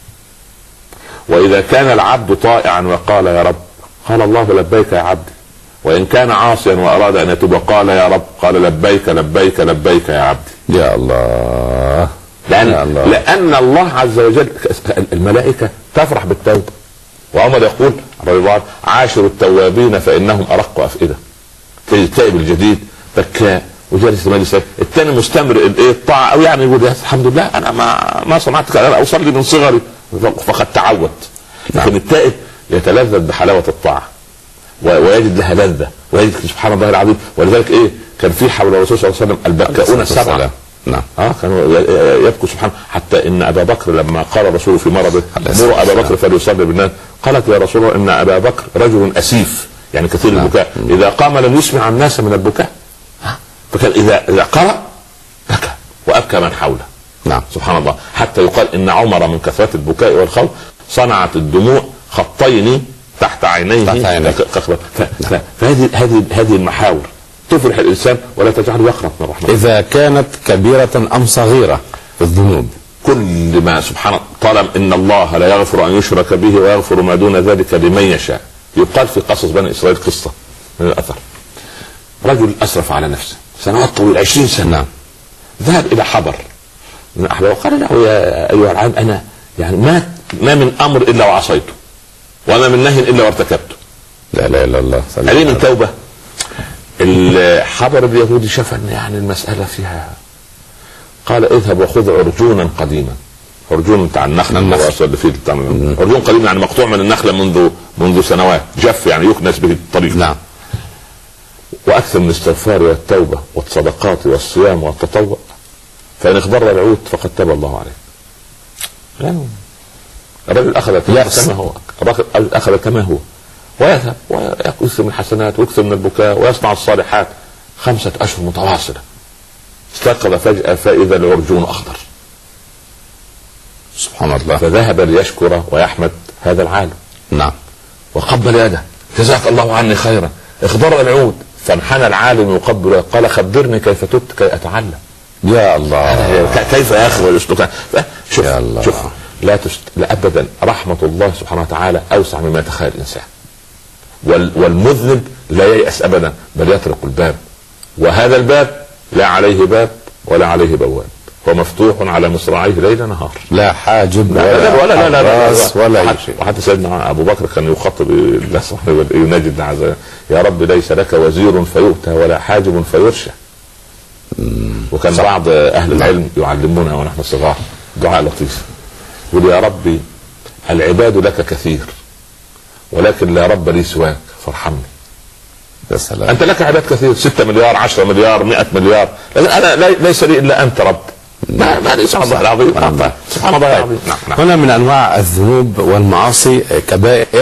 S3: واذا كان العبد طائعا وقال يا رب، قال الله لبيك يا عبدي. وان كان عاصيا واراد ان يتوب قال يا رب، قال لبيك لبيك لبيك يا عبدي. يا الله. لأن, يا الله. لأن الله عز وجل الملائكة تفرح بالتوبة. وعمر يقول عاشروا التوابين فإنهم أرق أفئدة. التائب الجديد بكاء وجالس مجلس، الثاني مستمر الايه الطاعة، او يعني يقول الحمد لله انا ما ما صنعت، انا اصلي من صغري فقد تعود. لكن التائب يتلذذ بحلاوة الطاعة ويجد لها لذة ويجد سبحان الله العظيم. ولذلك ايه كان في حول الرسول صلى الله عليه وسلم البكاؤون السبعة، نعم، اه كانوا يبكوا سبحان. حتى ان ابا بكر لما قال الرسول في مرضه مروا ابا بكر فليصلي بالناس، قالت يا رسول الله ان ابا بكر رجل اسيف، يعني كثير نعم. البكاء، اذا قام لم يسمع الناس من البكاء. فكان اذا اذا قرأ بكى وابكى من حوله، نعم، سبحان الله. حتى يقال ان عمر من كثرة البكاء والخوف صنعت الدموع خطين تحت عينيه. فهذه هذه هذه المحاور تفرح الانسان ولا تجعله يقنط من الرحمن. اذا كانت كبيرة ام صغيرة في الذنوب، كل ما سبحان الله، طالما ان الله لا يغفر ان يشرك به ويغفر ما دون ذلك لمن يشاء. يقال في قصص بني اسرائيل قصة من الاثر، رجل اسرف على نفسه سنوات طويلة عشرين سنة، ذهب الى حبر من احبابه وقال له يا ايها العام انا يعني ما ما من امر الا وعصيته وما من نهي الا وارتكبته، لا لا الا الله. عليه من توبة. الحبر اليهودي شاف ان يعني المسألة فيها، قال اذهب وخذ عرجونا قديما. عرجون بتاع النخل، النخل اللي فيه عرجون قديم يعني مقطوع من النخلة منذ منذ سنوات، جف يعني يكنس به الطريق، نعم. واكثر من الاستغفار والتوبة والصدقات والصيام والتطوع، فان اخضر العود فقد تاب الله عليه. يعني الرجل اخذ كما هو، الرجل اخذ كما هو ويذهب ويكثر من الحسنات ويكثر من البكاء ويصنع الصالحات خمسة اشهر متواصلة. استيقظ فجأة فاذا العرجون اخضر، سبحان الله. فذهب ليشكر ويحمد هذا العالم، نعم، وقبل يده، جزاك الله عني خيرا. اخضر العود فانحنى العالم يقبل، قال خبرني كيف تبت كي اتعلم. يا الله، كيف يا اخي شوف يا الله. شوف لا تست... لا ابدا، رحمة الله سبحانه وتعالى اوسع مما يتخيل الانسان. وال... والمذنب لا ييأس ابدا بل يطرق الباب، وهذا الباب لا عليه باب ولا عليه بواب، هو مفتوح على مصراعيه ليل نهار، لا حاجب ولا ولا لا لا لا, لا, لا, لا شيء. وحتى سيدنا ابو بكر كان يخاطب الله سبحانه يناجد عز يا رب ليس لك وزير فيؤتى ولا حاجب فيرشى. وكان بعض اهل العلم يعلمونا ونحن صغار دعاء لطيف، يقول يا ربي العباد لك كثير ولكن لا رب لي سواك فارحمني. يا سلام. انت لك عباد كثير، ستة مليار عشرة مليار مئة مليار، لكن انا ليس لي الا انت رب. ما ما ليس الله العظيم. سبحان الله العظيم. هنا من انواع الذنوب والمعاصي كبائر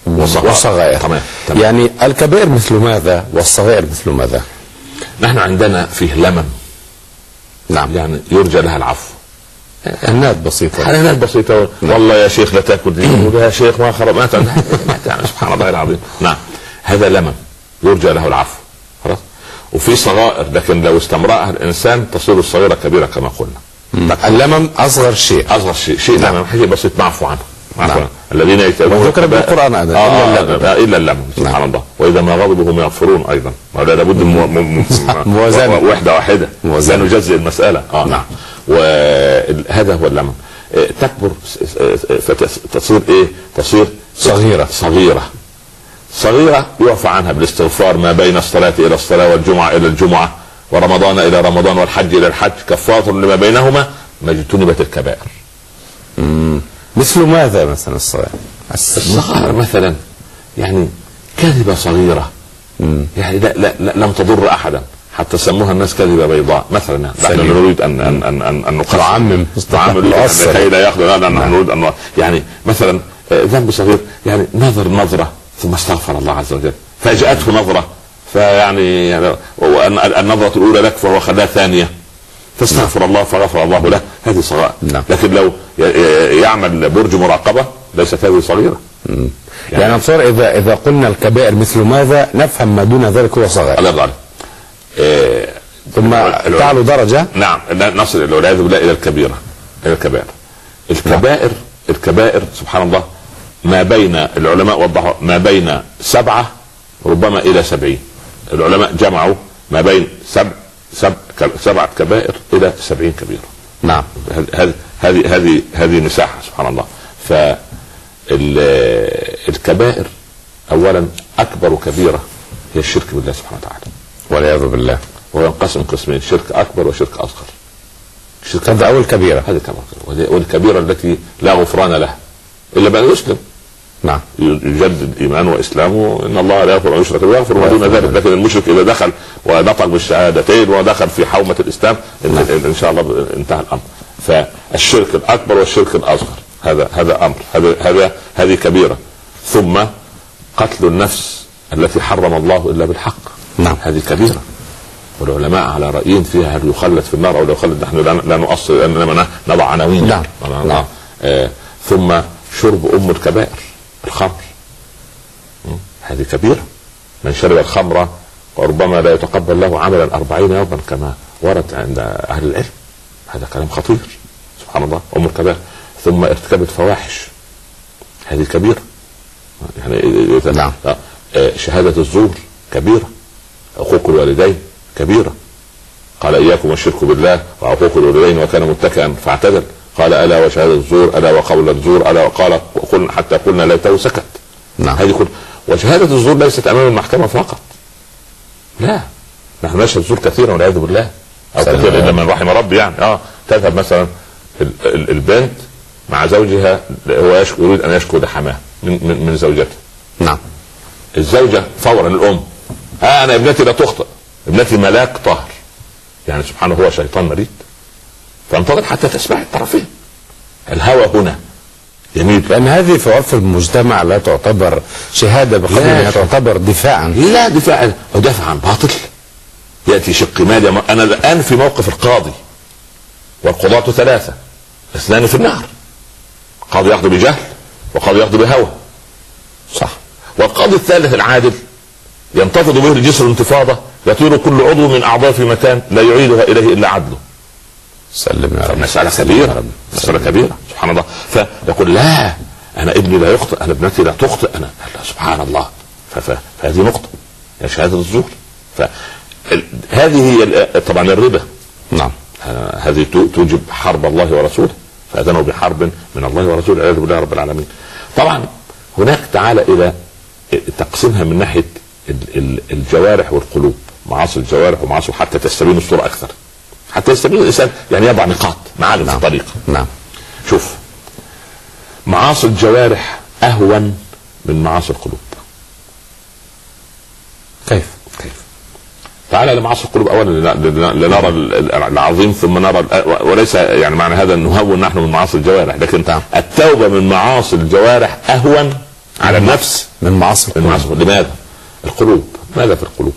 S2: وصغائر, وصغائر.
S3: تمام. تمام.
S2: يعني الكبائر مثل ماذا والصغائر مثل ماذا؟
S3: نحن عندنا فيه لمم،
S2: نعم،
S3: يعني يرجى لها العفو،
S2: حنات بسيطة،
S3: حنات بسيطة. والله يا شيخ لا تاكل دي، يا شيخ ما خرب مات يعني سبحان الله العظيم. نعم، هذا لمم يرجى له العفو، خلاص. وفي صغائر لكن لو استمرأها الانسان تصير الصغيرة كبيرة كما قلنا.
S2: اللمم اصغر شيء،
S3: اصغر شيء شيء نعم. لمم شيء بسيط معفو عنه.
S2: نعم.
S3: الذين يتبعون
S2: ذكر بالقرآن هذا
S3: آه الا الا اللمم سبحان نعم. الله. واذا ما غضبوا هم يغفرون ايضا، لابد من موازنة وحده واحده لا نجزئ المسألة. آه. نعم. وهذا هو اللمم. تكبر فتصير ايه؟ تصير
S2: صغيرة
S3: صغيرة صغيرة يعفى عنها بالاستغفار ما بين الصلاة الى الصلاة والجمعة الى الجمعة ورمضان الى رمضان والحج الى الحج كفارة لما بينهما ما اجتنبت الكبائر.
S2: مم. مثل ماذا مثلا الصغائر؟
S3: الصغائر مثلا يعني كذبة صغيرة مم. يعني لا, لا, لا لم تضر احدا حتى سموها الناس كذبة بيضاء مثلا. نحن نريد ان ان ان ان, أن
S2: نعمم
S3: نعمم لكي لا ياخذ لا نحن نريد ان يعني مثلا ذنب صغير يعني نظر نظرة ثم استغفر الله عز وجل فاجأته نظرة فيعني يعني النظرة الأولى لك فهو خلاها ثانية فاستغفر الله فغفر الله له. هذه صغائر. لكن لو يعمل برج مراقبة ليست هذه صغيرة.
S2: يعني, يعني نصير إذا إذا قلنا الكبائر مثل ماذا نفهم ما دون ذلك هو صغير.
S3: الله يرضى إيه
S2: ثم تعلو درجة.
S3: نعم نصل والعياذ بالله إلى الكبيرة إلى الكبائر. الكبائر الكبائر سبحان الله ما بين العلماء وضحوا ما بين سبعة ربما إلى سبعين. العلماء جمعوا ما بين سبع سبع سبعة كبائر إلى سبعين كبيرة.
S2: نعم.
S3: هذه هذه هذه هذه مساحة سبحان الله. فالكبائر أولا أكبر كبيرة هي الشرك بالله سبحانه وتعالى
S2: والعياذ بالله،
S3: وينقسم قسمين شرك أكبر وشرك أصغر.
S2: الشرك هذا أول كبيرة،
S3: هذه كبيرة والكبيرة التي لا غفران لها إلا بأن يسلم.
S2: نعم.
S3: يجدد ايمانه واسلامه ان الله لا يغفر ان يشرك به ويغفر ما دون ذلك. لكن المشرك اذا دخل ونطق بالشهادتين ودخل في حومه الاسلام نعم. ان شاء الله انتهى الامر. فالشرك الاكبر والشرك الاصغر هذا هذا امر هذا هذا هذه كبيره. ثم قتل النفس التي حرم الله الا بالحق.
S2: نعم.
S3: هذه كبيره والعلماء على رايين فيها هل يخلد في النار او لا يخلد. نحن لا نؤصل انما نضع عناوين.
S2: نعم. نعم.
S3: آه. ثم شرب ام الكبائر الخمر. هذه كبيرة. من شرب الخمر وربما لا يتقبل له عملا أربعين يوما كما ورد عند أهل العلم. هذا كلام خطير سبحان الله. أم الكبائر. ثم ارتكاب الفواحش هذه كبيرة يعني.
S2: نعم.
S3: شهادة الزور كبيرة. عقوق الوالدين كبيرة. قال إياكم والشرك بالله وعقوق الوالدين وكان متكئا فاعتدل. قال ألا وشهادة الزور ألا وقول الزور ألا وقال قل حتى قلنا ليته سكت.
S2: نعم.
S3: هذه كل وشهادة الزور ليست أمام المحكمة فقط. لا نحن نشهد الزور كثيرا والعياذ بالله أو كثيرا إلا من رحم ربي يعني. آه تذهب مثلا البنت مع زوجها هو يريد أن يشكو لحماه من, من, من زوجته.
S2: نعم.
S3: الزوجة فورا الأم آه أنا ابنتي لا تخطئ ابنتي ملاك طاهر يعني سبحانه هو شيطان مريد. فانتظر حتى تسمع الطرفين. الهوى هنا يميل
S2: لأن هذه في عرف المجتمع لا تعتبر شهادة بقدر انها تعتبر دفاعا.
S3: لا دفاعا او دفع عن باطل. يأتي شق مال. أنا الآن في موقف القاضي والقضاة ثلاثة اثنان في النار. قاضي يقضي بجهل وقاضي يقضي بهوى.
S2: صح. والقاضي
S3: الثالث العادل ينتفض به الجسر انتفاضة يطير كل عضو من أعضاء في مكان لا يعيدها إليه إلا عدله.
S2: سلمنا.
S3: مسألة كبيرة مسألة كبيرة سبحان الله. فيقول لا أنا ابني لا يخطئ أنا ابنتي لا تخطئ أنا لا سبحان الله. فهذه نقطة يعني شهادة الزور. فهذه هي طبعا الربا.
S2: نعم.
S3: هذه توجب حرب الله ورسوله. فأذنوا بحرب من الله ورسوله والعياذ بالله رب العالمين. طبعا هناك تعالى إلى تقسيمها من ناحية الجوارح والقلوب. معاصي الجوارح ومعاصي حتى تستبين الصورة أكثر. حتى يستبين الإنسان يعني يضع نقاط معالم في الطريق.
S2: نعم.
S3: شوف معاصي الجوارح أهون من معاصي القلوب.
S2: كيف؟
S3: كيف؟ تعالى لمعاصي القلوب أولا لنرى العظيم ثم نرى وليس يعني معنى هذا نهون نحن من معاصي الجوارح. لكن التوبة من معاصي الجوارح أهون على النفس
S2: من معاصي
S3: من معاصي. لماذا؟ القلوب. ماذا في القلوب؟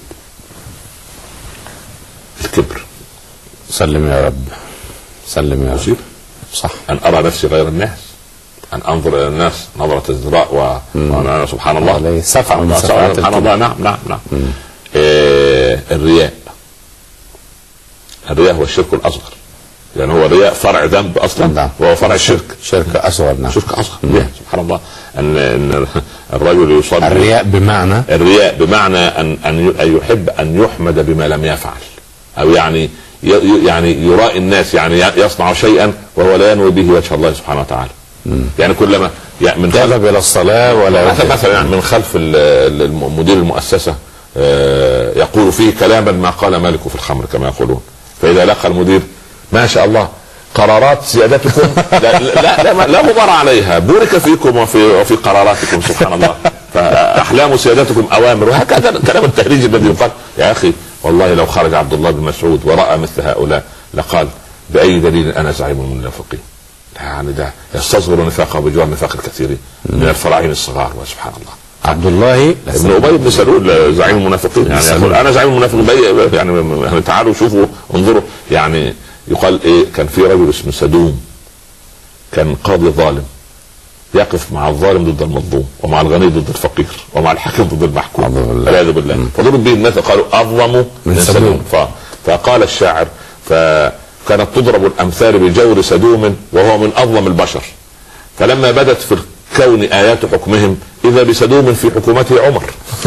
S3: الكبر.
S2: سلم يا رب، سلم يا رب. صح.
S3: ان ارى نفسي غير الناس، ان انظر الى الناس نظره ازدراء و... وانا سبحان الله
S2: سفع من
S3: سبحان الله. نعم نعم نعم. آه الرياء. الرياء هو الشرك الاصغر، يعني هو الرياء فرع ذنب اصلا. نعم. وهو فرع الشرك،
S2: شرك اصغر. نعم.
S3: شرك اصغر. سبحان الله. ان ان الرجل يصلي.
S2: الرياء بمعنى
S3: الرياء بمعنى ان ان يحب ان يحمد بما لم يفعل، او يعني يعني يرائي الناس، يعني يصنع شيئا وهو لا ينوي به وجه الله سبحانه وتعالى. مم. يعني كلما يعني من
S2: ذهب الى الصلاه ولا
S3: مثلا يعني من خلف مدير المؤسسه يقول فيه كلاما ما قال مالك في الخمر كما يقولون، فاذا لقى المدير ما شاء الله قرارات سيادتكم لا لا لا, لا غبار عليها، بورك فيكم وفي وفي قراراتكم سبحان الله، فاحلام سيادتكم اوامر، وهكذا الكلام التهريج الذي يقال. يا اخي والله لو خرج عبد الله بن مسعود وراى مثل هؤلاء لقال باي دليل انا زعيم من المنافقين. يعني ده يستصغر نفاقه بجوار نفاق الكثيرين من الفراعين الصغار. وسبحان الله
S2: عبد الله
S3: ابن ابي بن سلول زعيم المنافقين، يعني يقول انا زعيم المنافقين. يعني تعالوا شوفوا انظروا، يعني يقال ايه، كان في رجل اسمه سدوم كان قاضي ظالم يقف مع الظالم ضد المظلوم، ومع الغني ضد الفقير، ومع الحاكم ضد المحكوم والعياذ بالله. فضرب به الناس قالوا اظلم من سدوم. فقال الشاعر فكانت تضرب الامثال بجور سدوم وهو من اظلم البشر، فلما بدت في الكون ايات حكمهم اذا بسدوم في حكومته عمر.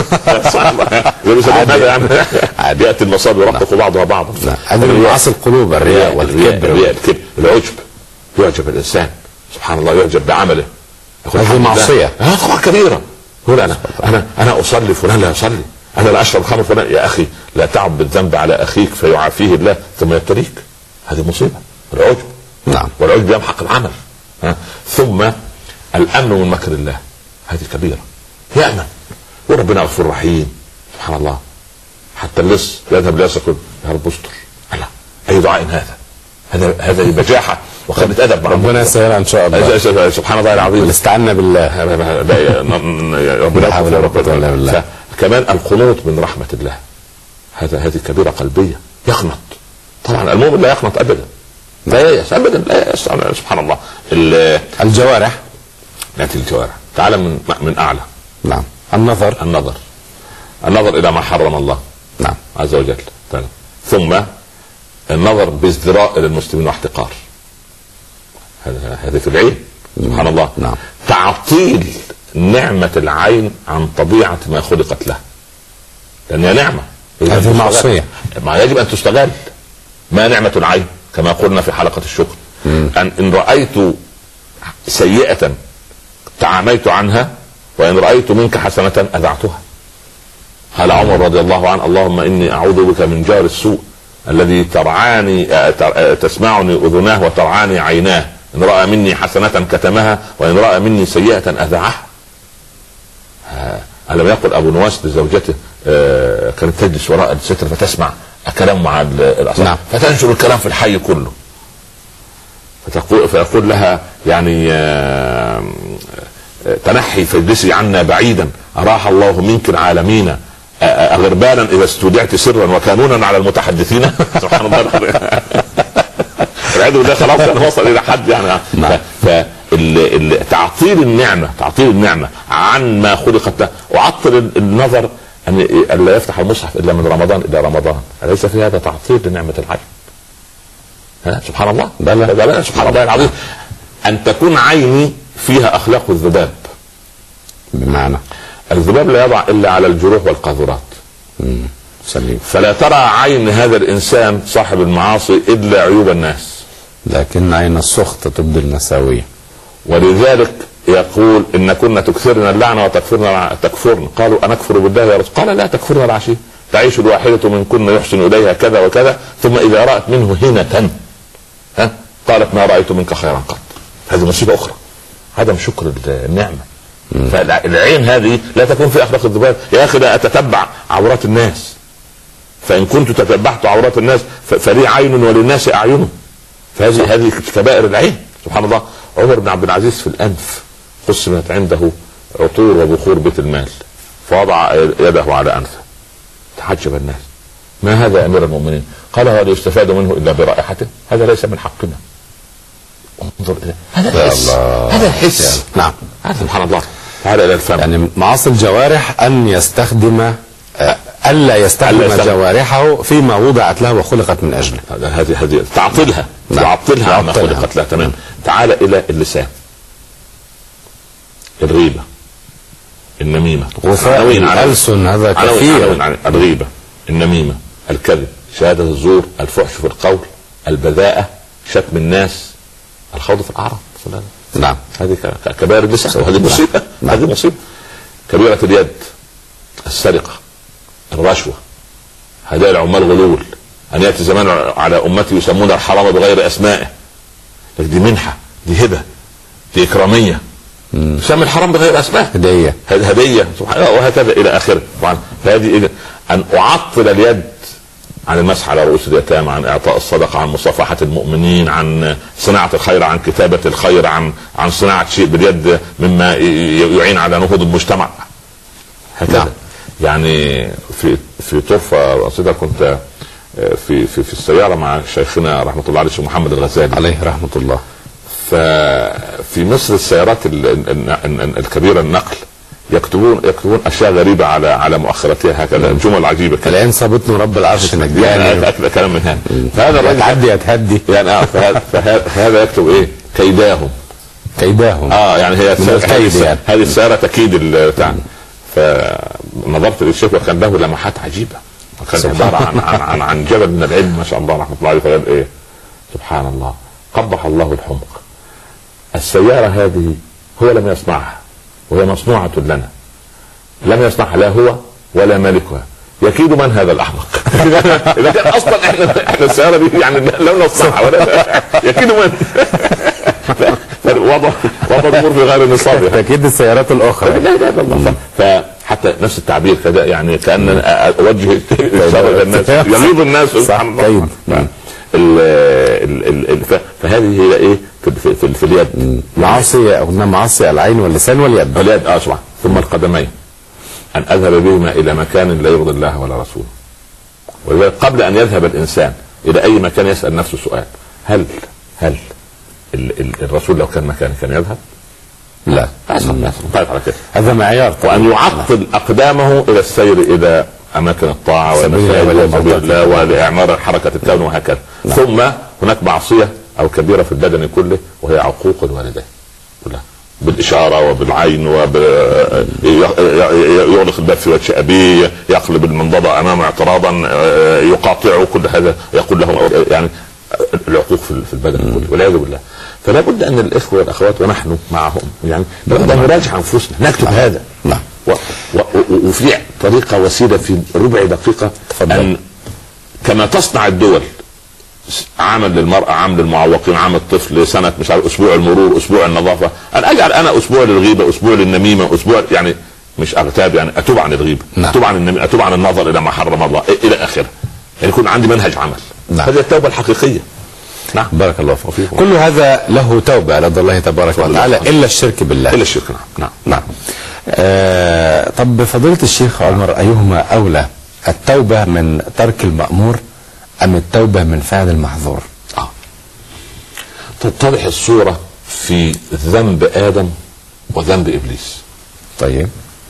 S3: عادي ياتي المصاب يرقق بعضها بعضا.
S2: هذا من معاصي القلوب، الرياء والكبر.
S3: الرياء الكبر العجب. يعجب الانسان سبحان الله، يعجب بعمله.
S2: هذه معصيه
S3: اه طبعا كبيره. يقول انا انا انا اصلي فلان لا يصلي، انا لا اشرب خمر فلان. يا اخي لا تعب بالذنب على اخيك فيعافيه الله ثم يبتليك. هذه مصيبه العجب. نعم. والعجب يمحق العمل. ها. ثم الامن من مكر الله، هذه كبيره. يامن وربنا غفور رحيم سبحان الله. حتى اللص يذهب لا يقول يا رب استر. لا، اي دعاء هذا؟ هذا هذا بجاحه وخلت ادب.
S2: ربنا يسهل ان شاء الله.
S3: سبحان الله العظيم.
S2: استعنا بالله.
S3: ربنا حول ولا قوه الا بالله. كمان القنوط من رحمه الله، هذا هذه كبيره قلبيه. يقنط. طبعا المؤمن لا يقنط ابدا، لا ييأس ابدا، لا ييأس. سبحان الله.
S2: الجوارح.
S3: ناتي الجوارح. تعال من من اعلى.
S2: نعم. النظر.
S3: النظر النظر الى ما حرم الله.
S2: نعم.
S3: عز وجل. طيب. ثم النظر بازدراء للمسلمين واحتقار، هذا هذا في العين. سبحان الله.
S2: نعم.
S3: تعطيل نعمة العين عن طبيعة ما خلقت له، لأنها نعمة.
S2: هذه معصية.
S3: ما يجب أن تستغل. ما نعمة العين كما قلنا في حلقة الشكر، أن إن رأيت سيئة تعاميت عنها، وإن رأيت منك حسنة أذعتها. قال عمر رضي الله عنه اللهم إني أعوذ بك من جار السوء الذي ترعاني تسمعني أذناه وترعاني عيناه، إن رأى مني حسنة كتمها وإن رأى مني سيئة أذعها. ألم يقل أبو نواس لزوجته كانت تجلس وراء الستر فتسمع كلام مع الأصحاب. نعم. فتنشر الكلام في الحي كله، فتقول فيقول لها يعني تنحي فاجلسي عنا بعيدا أراح الله منك العالمين أغربانا إذا استودعت سرا وكانونا على المتحدثين. سبحان الله. العياذ بالله. خلاص كان وصل إلى حد يعني. فتعطيل النعمة تعطيل النعمة عن ما خلقت له، وعطل النظر أن لا يفتح المصحف إلا من رمضان إلى رمضان. أليس في هذا تعطيل لنعمة العين؟ سبحان الله. بلى سبحان الله العظيم. أن تكون عيني فيها أخلاق الذباب،
S2: بمعنى
S3: الذباب لا يضع إلا على الجروح والقاذورات.
S2: سليم.
S3: فلا ترى عين هذا الإنسان صاحب المعاصي إلا عيوب الناس،
S2: لكن عين السخط تبدي المساوية.
S3: ولذلك يقول إن كنا تكثرنا اللعنة وتكفرنا تكفرنا. قالوا أنكفر بالله يا رسول؟ قال لا تكفرنا العشي. تعيش الواحدة من كنا يحسن إليها كذا وكذا، ثم إذا رأت منه هينة ها قالت ما رأيت منك خيرا قط. هذه مصيبة أخرى، عدم شكر النعمة. فالعين هذه لا تكون في أخلاق الذباب. يا أخي لا أتتبع عورات الناس، فإن كنت تتبعت عورات الناس فلي عين وللناس أعين. فهذه هذه كبائر العين. سبحان الله. عمر بن عبد العزيز في الأنف قسمت عنده عطور وبخور بيت المال فوضع يده على انفه. تحجب الناس، ما هذا يا امير المؤمنين؟ قال هل يستفاد منه الا برائحته؟ هذا ليس من حقنا. انظر الى هذا الحس، هذا الحس.
S2: نعم،
S3: هذا سبحان الله. تعالى الى الفم.
S2: يعني معاصي الجوارح ان يستخدم الا يستخدم جوارحه فيما وضعت له وخلقت من اجله.
S3: هذه هذه تعطلها، تعطلها عما خلقت له. تمام. تعالى الى اللسان. الغيبه، النميمه،
S2: غثاء الألسن، هذا كثير.
S3: الغيبه، النميمه، الكذب، شهاده الزور، الفحش في القول، البذاءه، شتم الناس، الخوض في الاعراض.
S2: نعم،
S3: هذه كبائر اللسان، وهذه مصيبه. هذه مصيبه. كبيره اليد، السرقه، الرشوه، هدايا العمال غلول. ان ياتي زمان على امتي يسمون الحرام بغير اسمائه. دي منحه، دي هبه، دي اكراميه. يسمى الحرام بغير اسماء،
S2: هديه،
S3: هديه سبحان الله، وهكذا الى اخره. طبعا فهذه ان اعطل اليد عن المسح على رؤوس اليتامى، عن اعطاء الصدقه، عن مصافحه المؤمنين، عن صناعه الخير، عن كتابه الخير، عن عن صناعه شيء باليد مما يعين على نهوض المجتمع. هكذا. نعم. يعني في في طرفه بسيطه كنت في في في السياره مع شيخنا رحمه الله عليه الشيخ محمد الغزالي
S2: عليه رحمه الله.
S3: ففي مصر السيارات الكبيره النقل يكتبون يكتبون اشياء غريبه على على مؤخرتها، هكذا جمل عجيبه.
S2: الان صابتني رب العرش
S3: نجاني، كلام من هذا. فهذا الرجل
S2: يتعدي يتهدي
S3: يعني. اه فهذا يكتب ايه؟ كيداهم
S2: كيداهم
S3: اه يعني هي
S2: الكيد يعني.
S3: هذه السياره تكيد بتاع. فنظرت للشيخ وكان له لمحات عجيبه، وكان عباره عن عن عن, عن جبل من العلم ما شاء الله رحمه الله عليه. فقال ايه؟ سبحان الله، قبح الله الحمق. السياره هذه هو لم يصنعها، وهي مصنوعه لنا، لم يصنعها لا هو ولا مالكها. يكيد من هذا الاحمق؟ اذا كان اصلا احنا احنا السياره دي يعني لم نصنعها ولا يكيد من؟ وضع وضع الامور في غير نصابها.
S2: تكيد السيارات الاخرى.
S3: لا لا لا. فحتى نفس التعبير كذا يعني كان اوجه اشاره الناس، يغيظ الناس. سبحان الله. ال ال ال فهذه هي ايه في, في, في اليد.
S2: معاصي قلنا معاصي العين واللسان واليد.
S3: اليد اه طبعا. ثم القدمين، ان اذهب بهما الى مكان لا يرضي الله ولا رسوله. ولذلك قبل ان يذهب الانسان الى اي مكان يسال نفسه سؤال: هل هل ال ال الرسول لو كان مكاني كان يذهب؟
S2: لا.
S3: طيب على كده.
S2: هذا معيار.
S3: وان يعطل اقدامه الى السير الى اماكن الطاعه والسبيل الله ولاعمار حركه الكون وهكذا. لا. ثم هناك معصيه او كبيره في البدن كله، وهي عقوق الوالدين كلها، بالاشاره وبالعين، ويغلق الباب في وجه ابيه، يقلب المنضده امامه اعتراضا، يقاطعه، كل هذا يقول له يعني العقوق في البدن كله والعياذ بالله. فلا بد ان الاخوه والاخوات ونحن معهم يعني لابد ان نراجع انفسنا، نكتب هذا.
S2: نعم.
S3: وفي طريقه وسيله في ربع دقيقه ان كما تصنع الدول عمل للمراه، عمل للمعوقين، عمل الطفل، سنه مش عارف، اسبوع المرور، اسبوع النظافه، ان اجعل انا اسبوع للغيبه، اسبوع للنميمه، اسبوع يعني مش اغتاب يعني اتوب عن الغيبه. نعم. اتوب عن النميمه، اتوب عن النظر الى ما حرم الله الى اخره. يعني يكون عندي منهج عمل. نعم. هذه التوبه الحقيقيه.
S2: نعم. بارك الله فيكم. كل هذا له توبه لدى الله تبارك وتعالى الا الشرك بالله.
S3: الا الشرك. نعم نعم
S2: نعم. آه طب فضيلة الشيخ عمر، ايهما اولى، التوبه من ترك المأمور ام التوبه من فعل المحظور؟
S3: اه تتضح الصوره في ذنب ادم وذنب ابليس.
S2: طيب.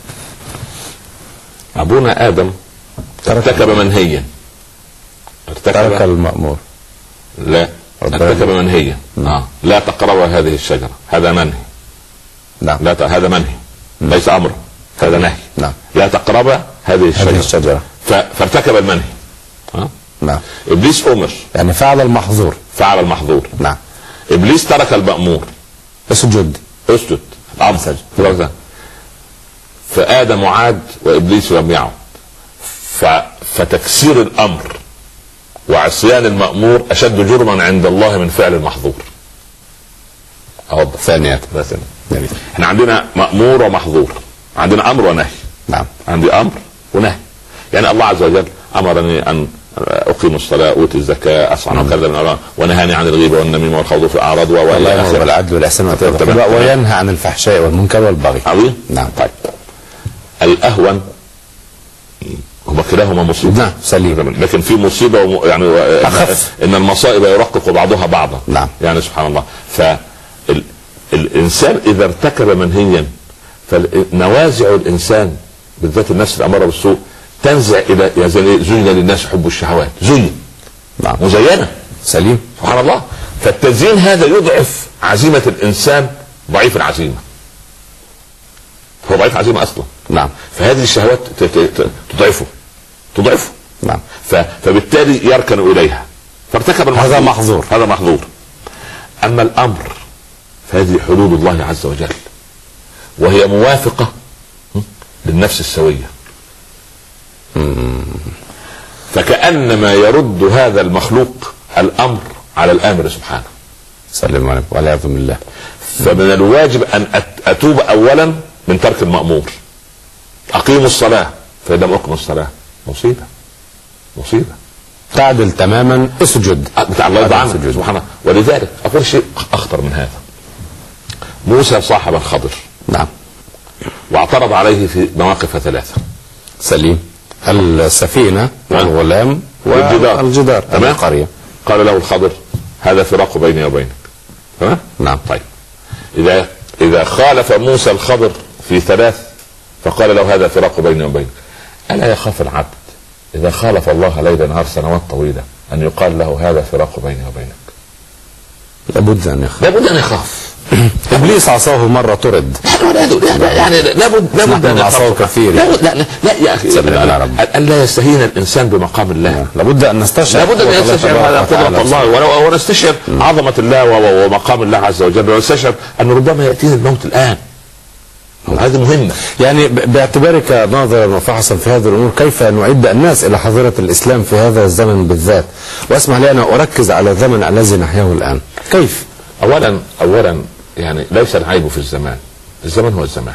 S3: ابونا ادم ارتكب منهيا،
S2: ترك المأمور.
S3: لا، ارتكب منهيا. اه لا تقربوا هذه الشجره، هذا منهي.
S2: نعم.
S3: لا ت... هذا منهي، ليس امر، هذا نهي.
S2: نعم.
S3: لا تقربوا هذه الشجره, هذه
S2: الشجرة.
S3: ف... فارتكب المنهي. آه؟
S2: نعم.
S3: ابليس امر،
S2: يعني فعل المحظور.
S3: فعل المحظور.
S2: نعم.
S3: ابليس ترك المأمور.
S2: اسجد
S3: اسجد عبد. فآدم عاد وابليس لم يعد. ف... فتكسير الامر وعصيان المأمور اشد جرما عند الله من فعل المحظور. اوضح
S2: ثانية.
S3: يعني احنا عندنا مأمور ومحظور، عندنا امر ونهي.
S2: نعم.
S3: عندي امر ونهي. يعني الله عز وجل امرني ان اقيم الصلاه، اوتي الزكاه، اصنع كذا من الأمر، ونهاني عن الغيبه والنميمه والخوض في الاعراض والى
S2: يأمر بالعدل والاحسان وايتاء ذي القربى وينهى عن الفحشاء والمنكر والبغي.
S3: عظيم.
S2: نعم.
S3: طيب الاهون هما كلاهما مصيبه.
S2: نعم سليم.
S3: لكن في مصيبه وم... يعني
S2: أخف.
S3: ان المصائب يرقق بعضها بعضا.
S2: نعم.
S3: يعني سبحان الله. فالانسان اذا ارتكب منهيا فنوازع الانسان بالذات النفس الاماره بالسوء تنزع الى يعني زين للناس حب الشهوات، زين.
S2: نعم.
S3: مزينه.
S2: سليم.
S3: سبحان الله. فالتزيين هذا يضعف عزيمه الانسان ضعيف العزيمه. هو ضعيف عزيمه اصلا.
S2: نعم.
S3: فهذه الشهوات تضعفه تضعفه.
S2: نعم.
S3: فبالتالي يركن اليها فارتكب المحظور.
S2: هذا محظور.
S3: هذا محظور. اما الامر فهذه حدود الله عز وجل وهي موافقه للنفس السويه. فكأنما يرد هذا المخلوق الامر على الامر سبحانه.
S2: سلم عليكم والعياذ بالله.
S3: فمن الواجب ان اتوب اولا من ترك المأمور. اقيموا الصلاه فاذا لم اقم الصلاه مصيبه مصيبه.
S2: تعدل تماما اسجد.
S3: بتاع الله يرضى عنك سبحان الله. ولذلك اقول شيء اخطر من هذا. موسى صاحب الخضر.
S2: نعم.
S3: واعترض عليه في مواقف ثلاثه.
S2: سليم. السفينه والغلام
S3: والجدار.
S2: والجدار
S3: تمام.
S2: القريه.
S3: قال له الخضر هذا فراق بيني وبينك. تمام.
S2: نعم.
S3: طيب اذا اذا خالف موسى الخضر في ثلاث فقال له هذا فراق بيني وبينك، الا يخاف العبد اذا خالف الله ليل نهار سنوات طويله ان يقال له هذا فراق بيني وبينك؟
S2: لابد ان يخاف.
S3: لابد ان يخاف.
S2: ابليس عصاه مره طرد.
S3: يعني لابد لابد
S2: ان عصاه كثير.
S3: لا لا لا, لا يا اخي الا يستهين الانسان بمقام الله.
S2: لابد ان نستشعر
S3: لابد ان يستشعر هذا قدرة الله ونستشعر عظمه الله ومقام الله عز وجل ونستشعر ان ربما ياتينا الموت الان. هذه مهمة.
S2: يعني باعتبارك ناظرا وفحصا في هذه الامور كيف نعد الناس الى حظيرة الاسلام في هذا الزمن بالذات؟ واسمح لي انا اركز على الزمن الذي نحياه الان. كيف؟
S3: اولا اولا يعني ليس العيب في الزمان، الزمن هو الزمان.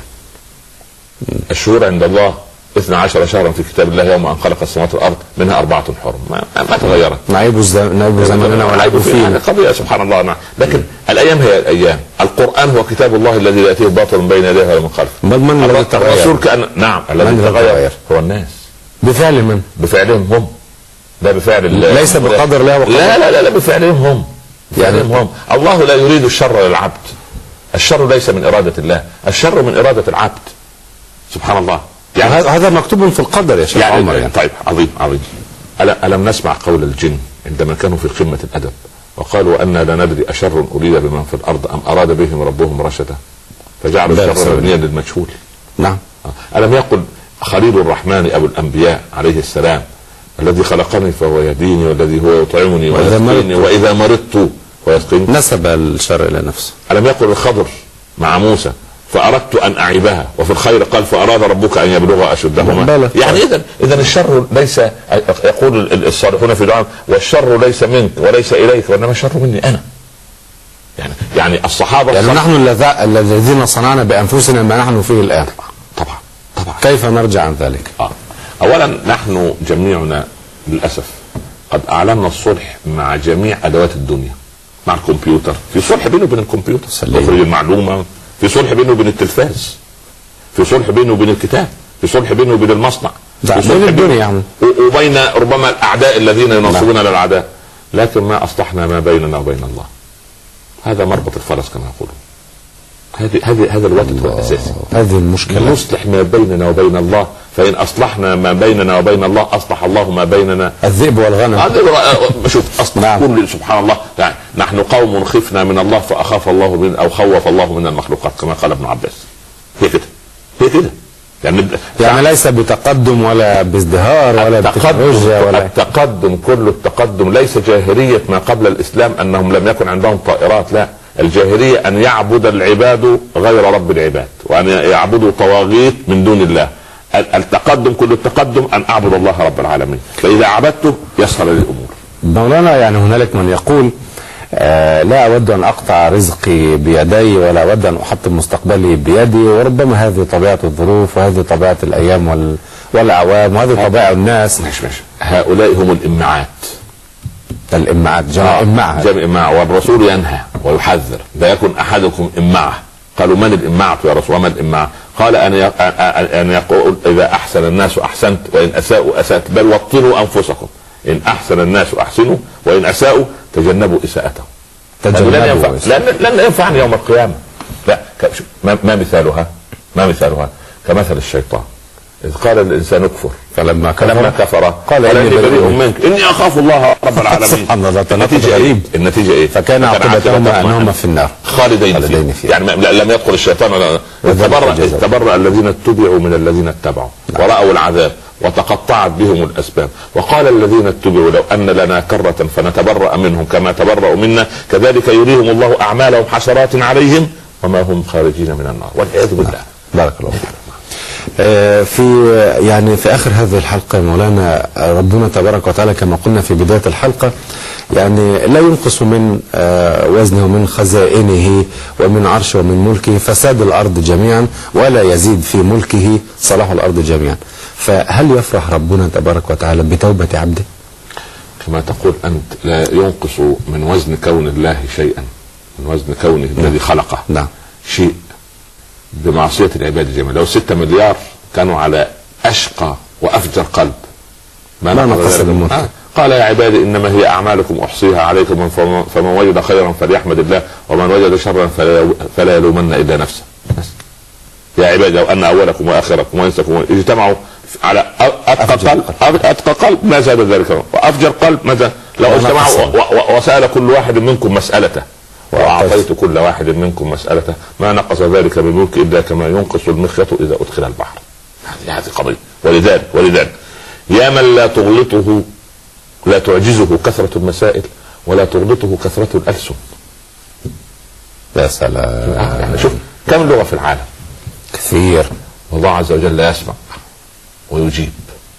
S3: الشهور عند الله اثنا عشر شهرا في كتاب الله يوم ان خلق السماوات والارض منها اربعه حرم ما, ما تغيرت.
S2: نعيب زماننا والعيب فينا.
S3: قضيه سبحان الله. نعم. لكن الايام هي الايام. القران هو كتاب الله الذي لا ياتيه باطل من بين يديه ولا من خلفه.
S2: بل من الذي تغير؟
S3: الرسول كان نعم الذي تغير هو الناس.
S2: بفعل من؟
S3: بفعلهم هم. لا بفعل الله.
S2: ليس بقدر الله وقدر.
S3: لا لا لا, لا بفعلهم هم. بفعلهم هم. الله لا يريد الشر للعبد. الشر ليس من اراده الله، الشر من اراده العبد. سبحان الله.
S2: يعني هذا مكتوب في القدر يا شيخ
S3: يعني
S2: عمر. يعني.
S3: طيب عظيم عظيم. ألم نسمع قول الجن عندما كانوا في قمة الأدب وقالوا أنا لا ندري أشر أريد بمن في الأرض أم أراد بهم ربهم رشدا فجعلوا الشر مبنيا للمجهول.
S2: نعم.
S3: ألم يقل خليل الرحمن أبو الأنبياء عليه السلام الذي خلقني فهو يهديني والذي هو يطعمني ويسقيني وإذا مرضت ويسقيني.
S2: نسب الشر إلى نفسه.
S3: ألم يقل الخضر مع موسى فأردت أن أعيبها وفي الخير قال فأراد ربك أن يبلغ أشدهما. يعني إذا إذا الشر ليس يقول الصالحون في دعاء والشر ليس منك وليس إليك وإنما الشر مني أنا. يعني يعني الصحابة
S2: يعني نحن الذين صنعنا بأنفسنا ما نحن فيه الآن.
S3: طبعا طبعا.
S2: كيف نرجع عن ذلك؟
S3: آه. أولا نحن جميعنا للأسف قد أعلنا الصلح مع جميع أدوات الدنيا. مع الكمبيوتر في صلح بينه وبين الكمبيوتر تخرج المعلومة، في صلح بينه وبين التلفاز، في صلح بينه وبين الكتاب، في صلح بينه وبين المصنع،
S2: في صلح بينه يعني
S3: وبين ربما الأعداء الذين ينصبون للأعداء. لكن ما أصلحنا ما بيننا وبين الله. هذا مربط الفرس كما يقولون. هذه هذه هذا الوقت هو الأساسي.
S2: هذه المشكلة.
S3: نصلح ما بيننا وبين الله، فإن أصلحنا ما بيننا وبين الله أصلح الله ما بيننا.
S2: الذئب والغنم.
S3: شوف أصل نعم. كل سبحان الله. يعني نحن قوم خفنا من الله فأخاف الله من أو خوف الله من المخلوقات كما قال ابن عباس. هي كده هي كده. يعني
S2: يعني ليس بتقدم ولا بازدهار ولا بتكنولوجيا ولا
S3: التقدم. كل التقدم ليس جاهلية ما قبل الإسلام أنهم لم يكن عندهم طائرات. لا، الجاهلية أن يعبد العباد غير رب العباد وأن يعبدوا طواغيت من دون الله. التقدم كل التقدم أن أعبد الله رب العالمين، فإذا عبدته يسهل الأمور.
S2: مولانا يعني هنالك من يقول آه لا أود أن أقطع رزقي بيدي ولا أود أن أحطم مستقبلي بيدي، وربما هذه طبيعة الظروف وهذه طبيعة الأيام وال... والأعوام، وهذه طبائع الناس.
S3: ماشي ماشي. هؤلاء هم الإمعات.
S2: الإمعات جمع إمعة.
S3: جمع إمعة. والرسول ينهى ويحذر لا يكن أحدكم إمعة. قالوا من الإمعة يا رسول؟ وما الإمعة؟ قال أن أن يقول إذا أحسن الناس أحسنت وإن أساءوا أسأت، بل وطنوا أنفسكم. إن أحسن الناس أحسنوا وإن أساءوا تجنبوا إساءتهم. لن ينفع لن, لن ينفعني يوم القيامة. لا ما, ما مثالها ما مثالها كمثل الشيطان إذ قال الإنسان اكفر فلما كفر, كفر قال إني بريء منك إني أخاف الله رب العالمين. سبحان الله.
S2: النتيجة غريب.
S3: النتيجة إيه؟
S2: فكان عاقبتهما أنهما في النار
S3: خالدين فيه. فيه. يعني لم يدخل الشيطان. استبرأ استبرأ الذين اتبعوا من الذين اتبعوا ورأوا العذاب وتقطعت بهم الأسباب. وقال الذين اتبعوا لو أن لنا كرة فنتبرأ منهم كما تبرأوا منا كذلك يريهم الله أعمالهم حسرات عليهم وما هم خارجين من النار والعياذ بالله.
S2: بارك الله فيك. في يعني في اخر هذه الحلقه مولانا ربنا تبارك وتعالى كما قلنا في بدايه الحلقه يعني لا ينقص من وزنه ومن خزائنه ومن عرشه ومن ملكه فساد الارض جميعا ولا يزيد في ملكه صلاح الارض جميعا. فهل يفرح ربنا تبارك وتعالى بتوبه عبده؟
S3: كما تقول انت لا ينقص من وزن كون الله شيئا، من وزن كونه الذي خلقه
S2: نعم
S3: شيء بمعصية العباد جميعا. لو ستة مليار كانوا على أشقى وأفجر قلب
S2: ما نقص الملك.
S3: آه. قال يا عبادي إنما هي أعمالكم أحصيها عليكم فمن وجد خيرا فليحمد الله ومن وجد شرا فلا يلومن إلا نفسه. بس. يا عبادي لو أن أولكم وآخركم وإنسكم اجتمعوا على أتقى قلب أتقى قلب ما زاد ذلك وأفجر قلب ماذا لو اجتمعوا وسأل كل واحد منكم مسألته وأعطيت كل واحد منكم مسألته ما نقص ذلك من ملك إلا كما ينقص المخيط إذا أدخل البحر. هذه قضية. ولذلك ولذلك يا من لا تغلطه لا تعجزه كثرة المسائل ولا تغلطه كثرة الألسن.
S2: يا سلام.
S3: يعني شوف كم لغة في العالم؟
S2: كثير.
S3: والله عز وجل لا يسمع ويجيب.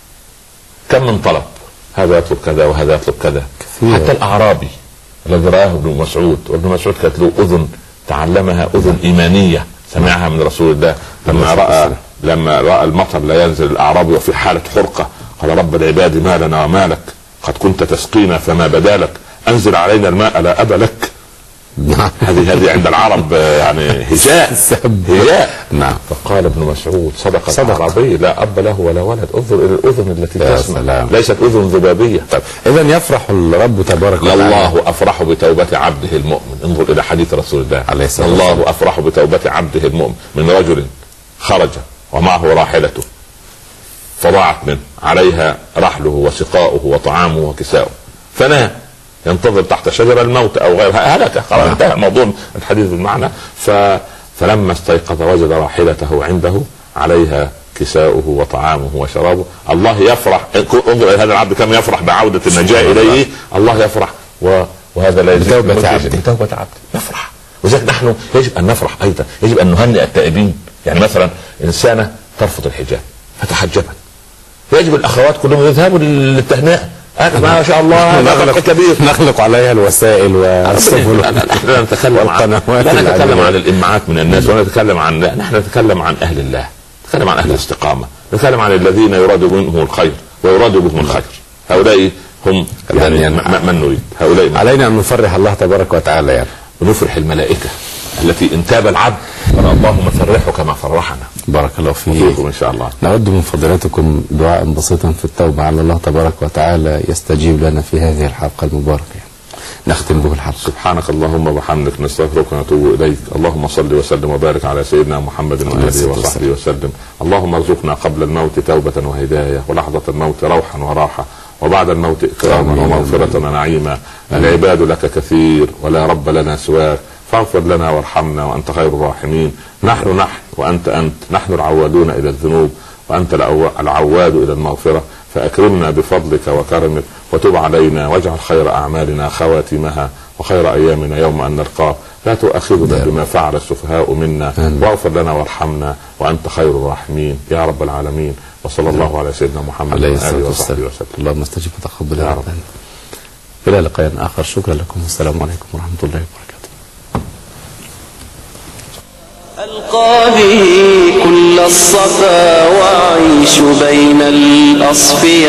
S3: كم من طلب هذا يطلب كذا وهذا يطلب كذا. كثير. حتى الأعرابي الذي رآه ابن مسعود وابن مسعود كانت له أذن تعلمها أذن إيمانية سمعها من رسول الله لما رأى لما رأى المطر لا ينزل الأعرابي وفي حالة حرقة قال رب العباد ما لنا وما لك قد كنت تسقينا فما بدالك أنزل علينا الماء لا أب لك. هذه هذه عند العرب يعني هجاء هجاء.
S2: نعم.
S3: فقال ابن مسعود صدق صدق العربي لا أب له ولا ولد. انظر إلى الأذن التي تسمع ليست أذن ذبابية.
S2: طيب إذا يفرح الرب تبارك وتعالى.
S3: الله أفرح بتوبة عبده المؤمن. انظر إلى حديث رسول الله عليه الصلاة والسلام. الله أفرح بتوبة عبده المؤمن من رجل خرج ومعه راحلته فضاعت منه عليها رحله وسقاؤه وطعامه وكساؤه فنام ينتظر تحت شجرة الموت أو غيرها هلك خلاص انتهى موضوع الحديث بالمعنى. ف... فلما استيقظ وجد راحلته عنده عليها كساؤه وطعامه وشرابه. الله يفرح. انظر هذا العبد كم يفرح بعودة النجاة إليه. الله يفرح و... وهذا لا يزيد
S2: بتوبة عبد
S3: بتوبة عبد يفرح. وذلك نحن يجب أن نفرح أيضا. يجب أن نهنئ التائبين. يعني مثلا إنسانة ترفض الحجاب فتحجبت يجب الأخوات كلهم يذهبوا للتهنئة. ما شاء الله
S2: نخلق كبير نخلق عليها الوسائل والسبل.
S3: لا نتكلم عن لا نتكلم عن الإمعات من الناس ولا نتكلم عن نحن نتكلم عن أهل الله. نتكلم عن أهل الاستقامة. نتكلم عن الذين يراد منهم الخير ويراد بهم الخير. هؤلاء هم يعني, يعني من نريد. هؤلاء
S2: علينا أن نفرح الله تبارك وتعالى يعني
S3: ونفرح الملائكة التي ان تاب العبد قال اللهم فرحه كما فرحنا.
S2: بارك الله فيكم
S3: ان شاء الله.
S2: نود من فضيلتكم دعاء بسيطا في التوبه على الله تبارك وتعالى يستجيب لنا في هذه الحلقه المباركه نختم به الحلقه.
S3: سبحانك اللهم وبحمدك نستغفرك ونتوب اليك. اللهم صل وسلم وبارك على سيدنا محمد واله وصحبه وسلم. اللهم ارزقنا قبل الموت توبه وهدايه ولحظه الموت روحا وراحه وبعد الموت اكراما ومغفره ونعيما. العباد لك كثير ولا رب لنا سواك فاغفر لنا وارحمنا وأنت خير الراحمين. نحن نحن وأنت أنت. نحن العوادون إلى الذنوب وأنت العواد إلى المغفرة. فأكرمنا بفضلك وكرمك وتب علينا واجعل خير أعمالنا خواتمها وخير أيامنا يوم أن نلقاك. لا تؤاخذنا بما فعل السفهاء منا واغفر لنا وارحمنا وأنت خير الراحمين يا رب العالمين. وصلى الله على سيدنا محمد وآله وصحبه وسلم.
S2: اللهم استجب وتقبل يا رب. إلى لقاء آخر. شكرا لكم والسلام عليكم ورحمة الله وبركاته.
S1: ألقى به كل الصفا وأعيش بين الأصفياء.